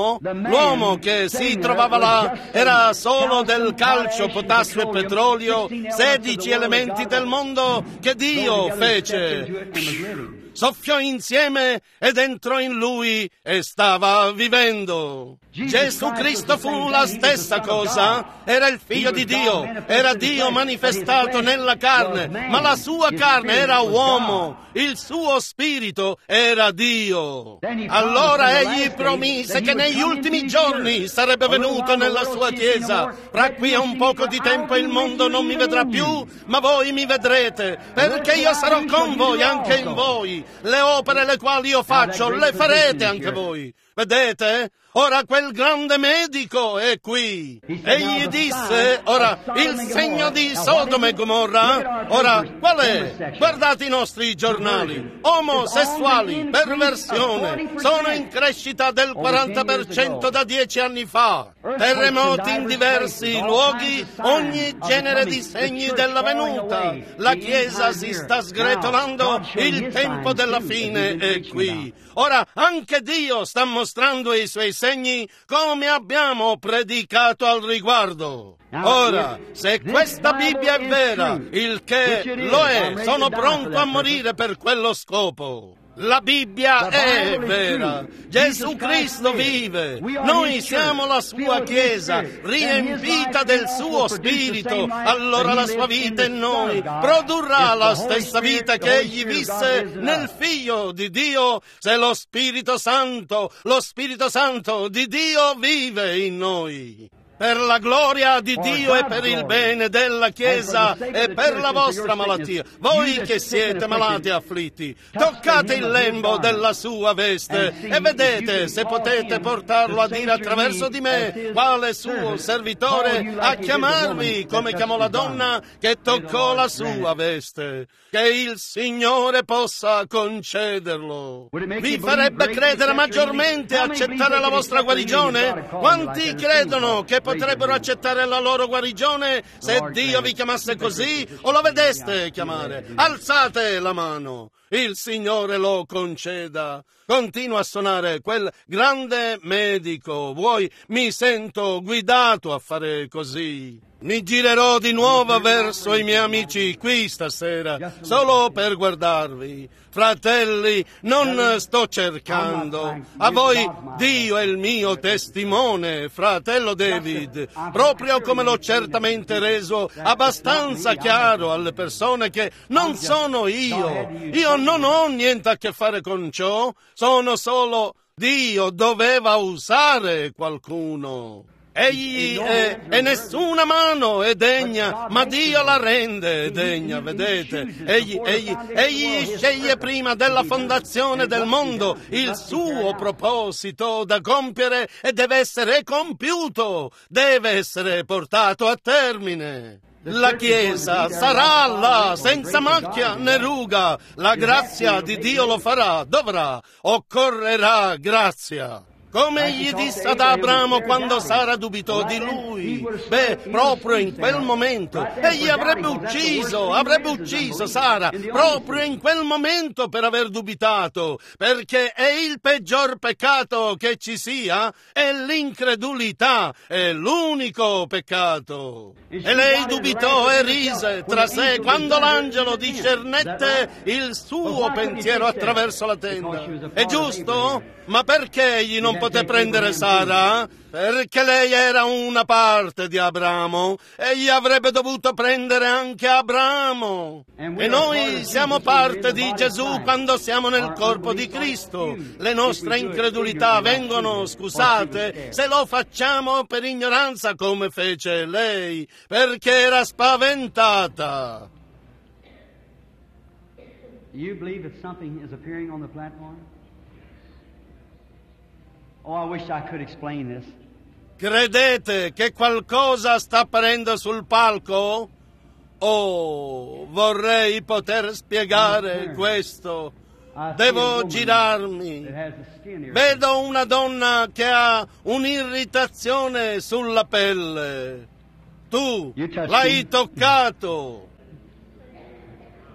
L'uomo che si trovava là era solo del calcio, potassio e petrolio, sedici elementi del mondo che Dio fece. Soffiò insieme ed entrò in lui e stava vivendo. Gesù Cristo fu la stessa cosa, era il Figlio di Dio, era Dio manifestato nella carne, ma la sua carne era uomo, il suo spirito era Dio. Allora egli promise che negli ultimi giorni sarebbe venuto nella sua Chiesa. Fra qui a un poco di tempo il mondo non mi vedrà più, ma voi mi vedrete, perché io sarò con voi, anche in voi. Le opere le quali io faccio, le farete anche voi. Vedete? Ora quel grande medico è qui. Egli disse, ora, il segno di Sodoma e Gomorra, ora, qual è? Guardate i nostri giornali. Omosessuali, perversione, sono in crescita del quaranta per cento da dieci anni fa. Terremoti in diversi luoghi, ogni genere di segni della venuta. La Chiesa si sta sgretolando, il tempo della fine è qui. Ora, anche Dio sta mostrando i suoi segni come abbiamo predicato al riguardo. Ora, se questa Bibbia è vera, il che lo è, sono pronto a morire per quello scopo. La Bibbia è vera, Gesù Cristo vive, noi siamo la sua Chiesa, riempita del suo Spirito, allora la sua vita in noi produrrà la stessa vita che egli visse nel Figlio di Dio, se lo Spirito Santo, lo Spirito Santo di Dio vive in noi. Per la gloria di Dio e per il bene della Chiesa e per la vostra malattia. Voi che siete malati e afflitti, toccate il lembo della sua veste e vedete se potete portarlo a dire attraverso di me, quale suo servitore, a chiamarvi come chiamò la donna che toccò la sua veste. Che il Signore possa concederlo. Vi farebbe credere maggiormente e accettare la vostra guarigione? Quanti credono che potrebbero accettare la loro guarigione se Dio vi chiamasse così o lo vedeste chiamare? Alzate la mano, il Signore lo conceda. Continua a suonare quel grande medico. Vuoi, mi sento guidato a fare così. Mi girerò di nuovo verso i miei amici qui stasera, solo per guardarvi. Fratelli, non sto cercando. A voi Dio è il mio testimone, fratello David, proprio come l'ho certamente reso abbastanza chiaro alle persone che non sono io. Io non ho niente a che fare con ciò, sono solo Dio doveva usare qualcuno. Egli è, e nessuna mano è degna, ma Dio la rende degna, vedete? Egli, egli, egli sceglie prima della fondazione del mondo il suo proposito da compiere e deve essere compiuto, deve essere portato a termine. La Chiesa sarà là, senza macchia né ruga, la grazia di Dio lo farà, dovrà, occorrerà grazia. Come egli disse ad Abramo quando Sara dubitò di lui, beh, proprio in quel momento, egli avrebbe ucciso, avrebbe ucciso Sara, proprio in quel momento per aver dubitato, perché è il peggior peccato che ci sia, è l'incredulità, è l'unico peccato. E lei dubitò e rise tra sé quando l'angelo discernette il suo pensiero attraverso la tenda. È giusto? Ma perché egli non poté prendere Sara? Perché lei era una parte di Abramo, egli avrebbe dovuto prendere anche Abramo. E noi siamo parte di Gesù quando siamo nel corpo di Cristo. Le nostre incredulità vengono scusate se lo facciamo per ignoranza come fece lei, perché era spaventata. Do you believe that something is appearing on the platform? Oh, I wish I could explain this. Credete che qualcosa sta apparendo sul palco? Oh, vorrei poter spiegare questo. Devo girarmi. Vedo una donna che ha un'irritazione sulla pelle. Tu l'hai toccato.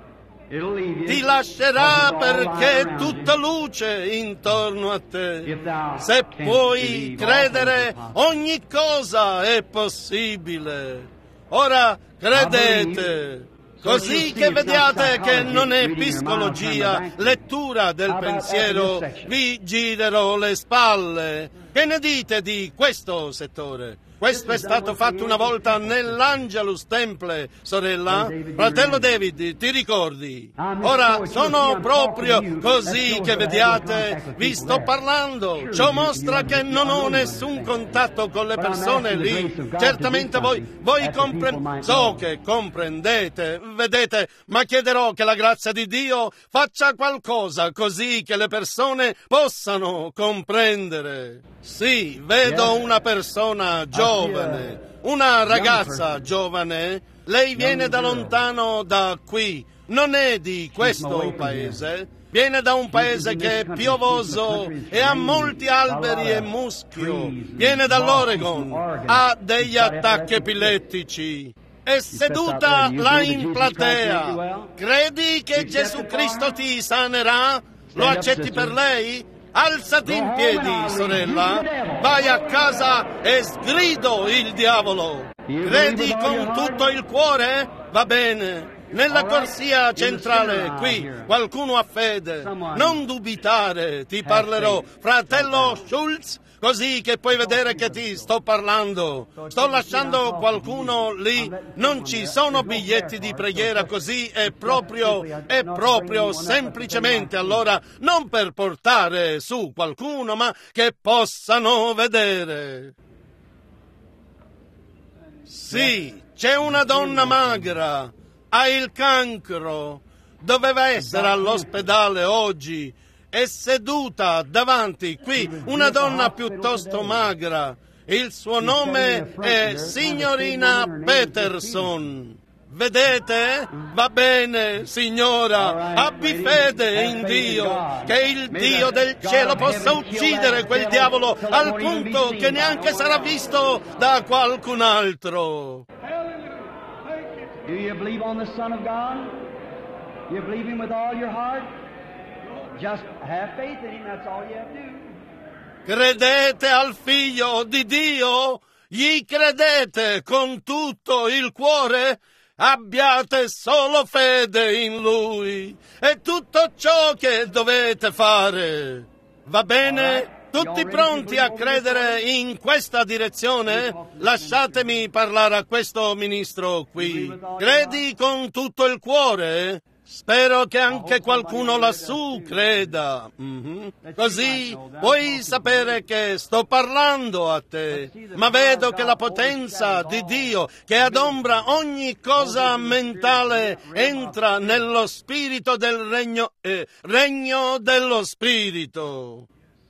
ti lascerà perché è tutta luce intorno a te. Se puoi credere, ogni cosa è possibile. Ora credete, così che vediate che non è psicologia, lettura del pensiero, vi girerò le spalle. Che ne dite di questo settore? Questo è stato fatto una volta nell'Angelus Temple, sorella. Fratello David, ti ricordi? Ora, sono proprio così che vediate, vi sto parlando. Ciò mostra che non ho nessun contatto con le persone lì. Certamente voi, voi comprendete, so che comprendete, vedete, ma chiederò che la grazia di Dio faccia qualcosa così che le persone possano comprendere. Sì, vedo una persona giovane, una ragazza giovane, lei viene da lontano da qui, non è di questo paese, viene da un paese che è piovoso e ha molti alberi e muschio, viene dall'Oregon, ha degli attacchi epilettici. È seduta là in platea. Credi che Gesù Cristo ti sanerà? Lo accetti per lei? Alzati in piedi, sorella, vai a casa e sgrido il diavolo. Credi con tutto il cuore? Va bene. Nella corsia centrale, qui, qualcuno ha fede. Non dubitare, ti parlerò. Fratello Schultz, così che puoi vedere che ti sto parlando. Sto lasciando qualcuno lì. Non ci sono biglietti di preghiera, così è proprio, è proprio semplicemente allora non per portare su qualcuno, ma che possano vedere. Sì, c'è una donna magra, ha il cancro, doveva essere all'ospedale oggi. È seduta davanti qui una donna piuttosto magra. Il suo nome è signorina Peterson. Vedete? Va bene, signora. Abbi fede in Dio, che il Dio del cielo possa uccidere quel diavolo al punto che neanche sarà visto da qualcun altro. Do you believe on the Son of God? You believe Him with all your heart? Just have faith in Him, that's all you have to do. Credete al Figlio di Dio? Gli credete con tutto il cuore? Abbiate solo fede in Lui. È tutto ciò che dovete fare. Va bene? Tutti pronti a credere in questa direzione? Lasciatemi parlare a questo ministro qui. Credi con tutto il cuore? Spero che anche qualcuno lassù creda. Mm-hmm. Così puoi sapere che sto parlando a te. Ma vedo che la potenza di Dio, che adombra ogni cosa mentale, entra nello spirito del regno, eh, regno dello spirito.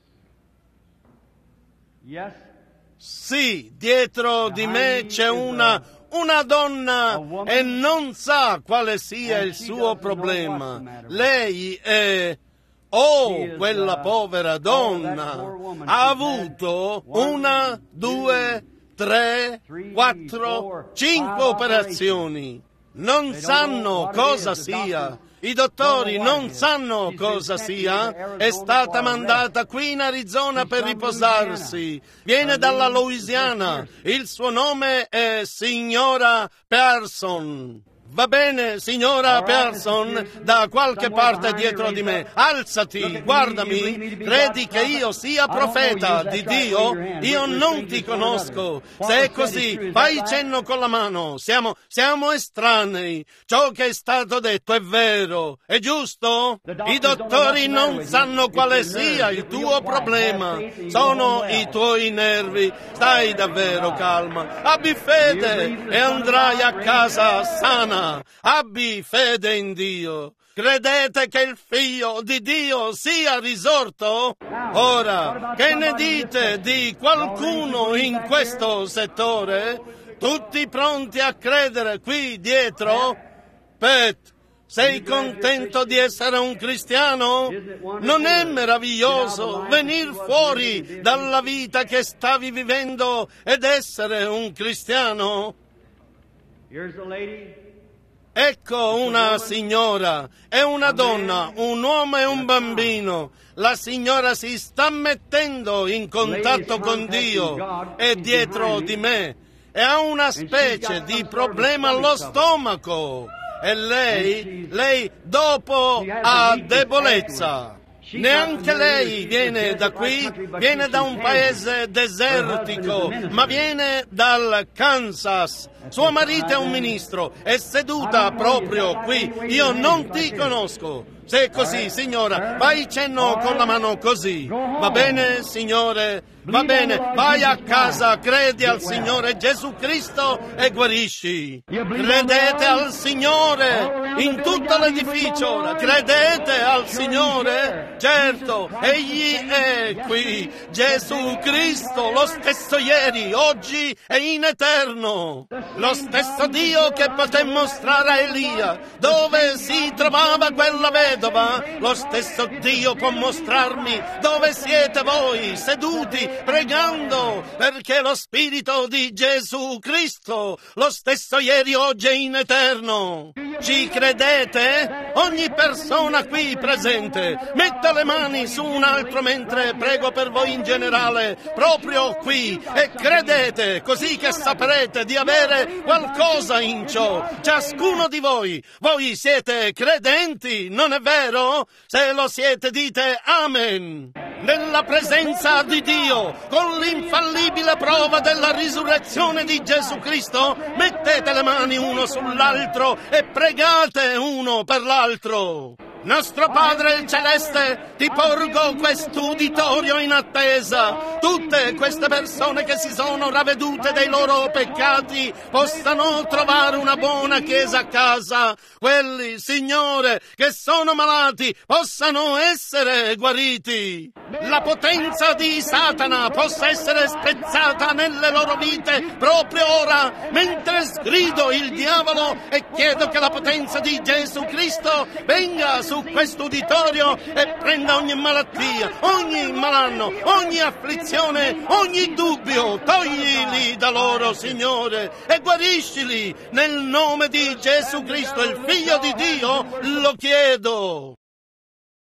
Yes. Sì, dietro di me c'è una, una donna e non sa quale sia il suo problema. Lei è... Oh, quella povera donna ha avuto una, due, tre, quattro, cinque operazioni. Non sanno cosa sia. I dottori non sanno cosa sia. È stata mandata qui in Arizona per riposarsi. Viene dalla Louisiana. Il suo nome è signora Pearson. Va bene, signora Pearson, da qualche parte dietro di me. Alzati, guardami. Credi che io sia profeta di Dio? Io non ti conosco. Se è così, fai cenno con la mano. Siamo, siamo estranei. Ciò che è stato detto è vero. È giusto? I dottori non sanno quale sia il tuo problema. Sono i tuoi nervi. Stai davvero calma. Abbi fede e andrai a casa sana. Abbi fede in Dio. Credete che il Figlio di Dio sia risorto? Ora, che ne dite di qualcuno in questo settore? Tutti pronti a credere qui dietro? Pet, sei contento di essere un cristiano? Non è meraviglioso venir fuori dalla vita che stavi vivendo ed essere un cristiano? Here's the lady. Ecco una signora e una donna, un uomo e un bambino. La signora si sta mettendo in contatto con Dio, è dietro di me e ha una specie di problema allo stomaco. E lei, lei dopo ha debolezza. Neanche lei viene da qui, viene da un paese desertico, ma viene dal Kansas. Suo marito è un ministro, è seduta proprio qui. Io non ti conosco. Se è così, signora, vai cenno con la mano così. Va bene, signore? Va bene, vai a casa, credi al Signore Gesù Cristo e guarisci. Credete al Signore in tutto l'edificio ora. Credete al Signore? Certo, Egli è qui. Gesù Cristo, lo stesso ieri, oggi e in eterno. Lo stesso Dio che poté mostrare a Elia dove si trovava quella vedova. Lo stesso Dio può mostrarmi dove siete voi, seduti, pregando, perché lo Spirito di Gesù Cristo, lo stesso ieri, oggi e in eterno. Ci credete? Ogni persona qui presente metta le mani su un altro mentre prego per voi in generale, proprio qui, e credete, così che saprete di avere qualcosa in ciò. Ciascuno di voi, voi siete credenti, non è vero? Se lo siete dite Amen. Nella presenza di Dio, con l'infallibile prova della risurrezione di Gesù Cristo, mettete le mani uno sull'altro e pregate uno per l'altro. Nostro Padre Celeste, ti porgo quest'uditorio in attesa. Tutte queste persone che si sono ravvedute dei loro peccati possano trovare una buona chiesa a casa. Quelli, Signore, che sono malati possano essere guariti. La potenza di Satana possa essere spezzata nelle loro vite proprio ora, mentre sgrido il diavolo e chiedo che la potenza di Gesù Cristo venga su questo uditorio e prenda ogni malattia, ogni malanno, ogni afflizione, ogni dubbio, toglili da loro, Signore, e guariscili nel nome di Gesù Cristo, il Figlio di Dio, lo chiedo.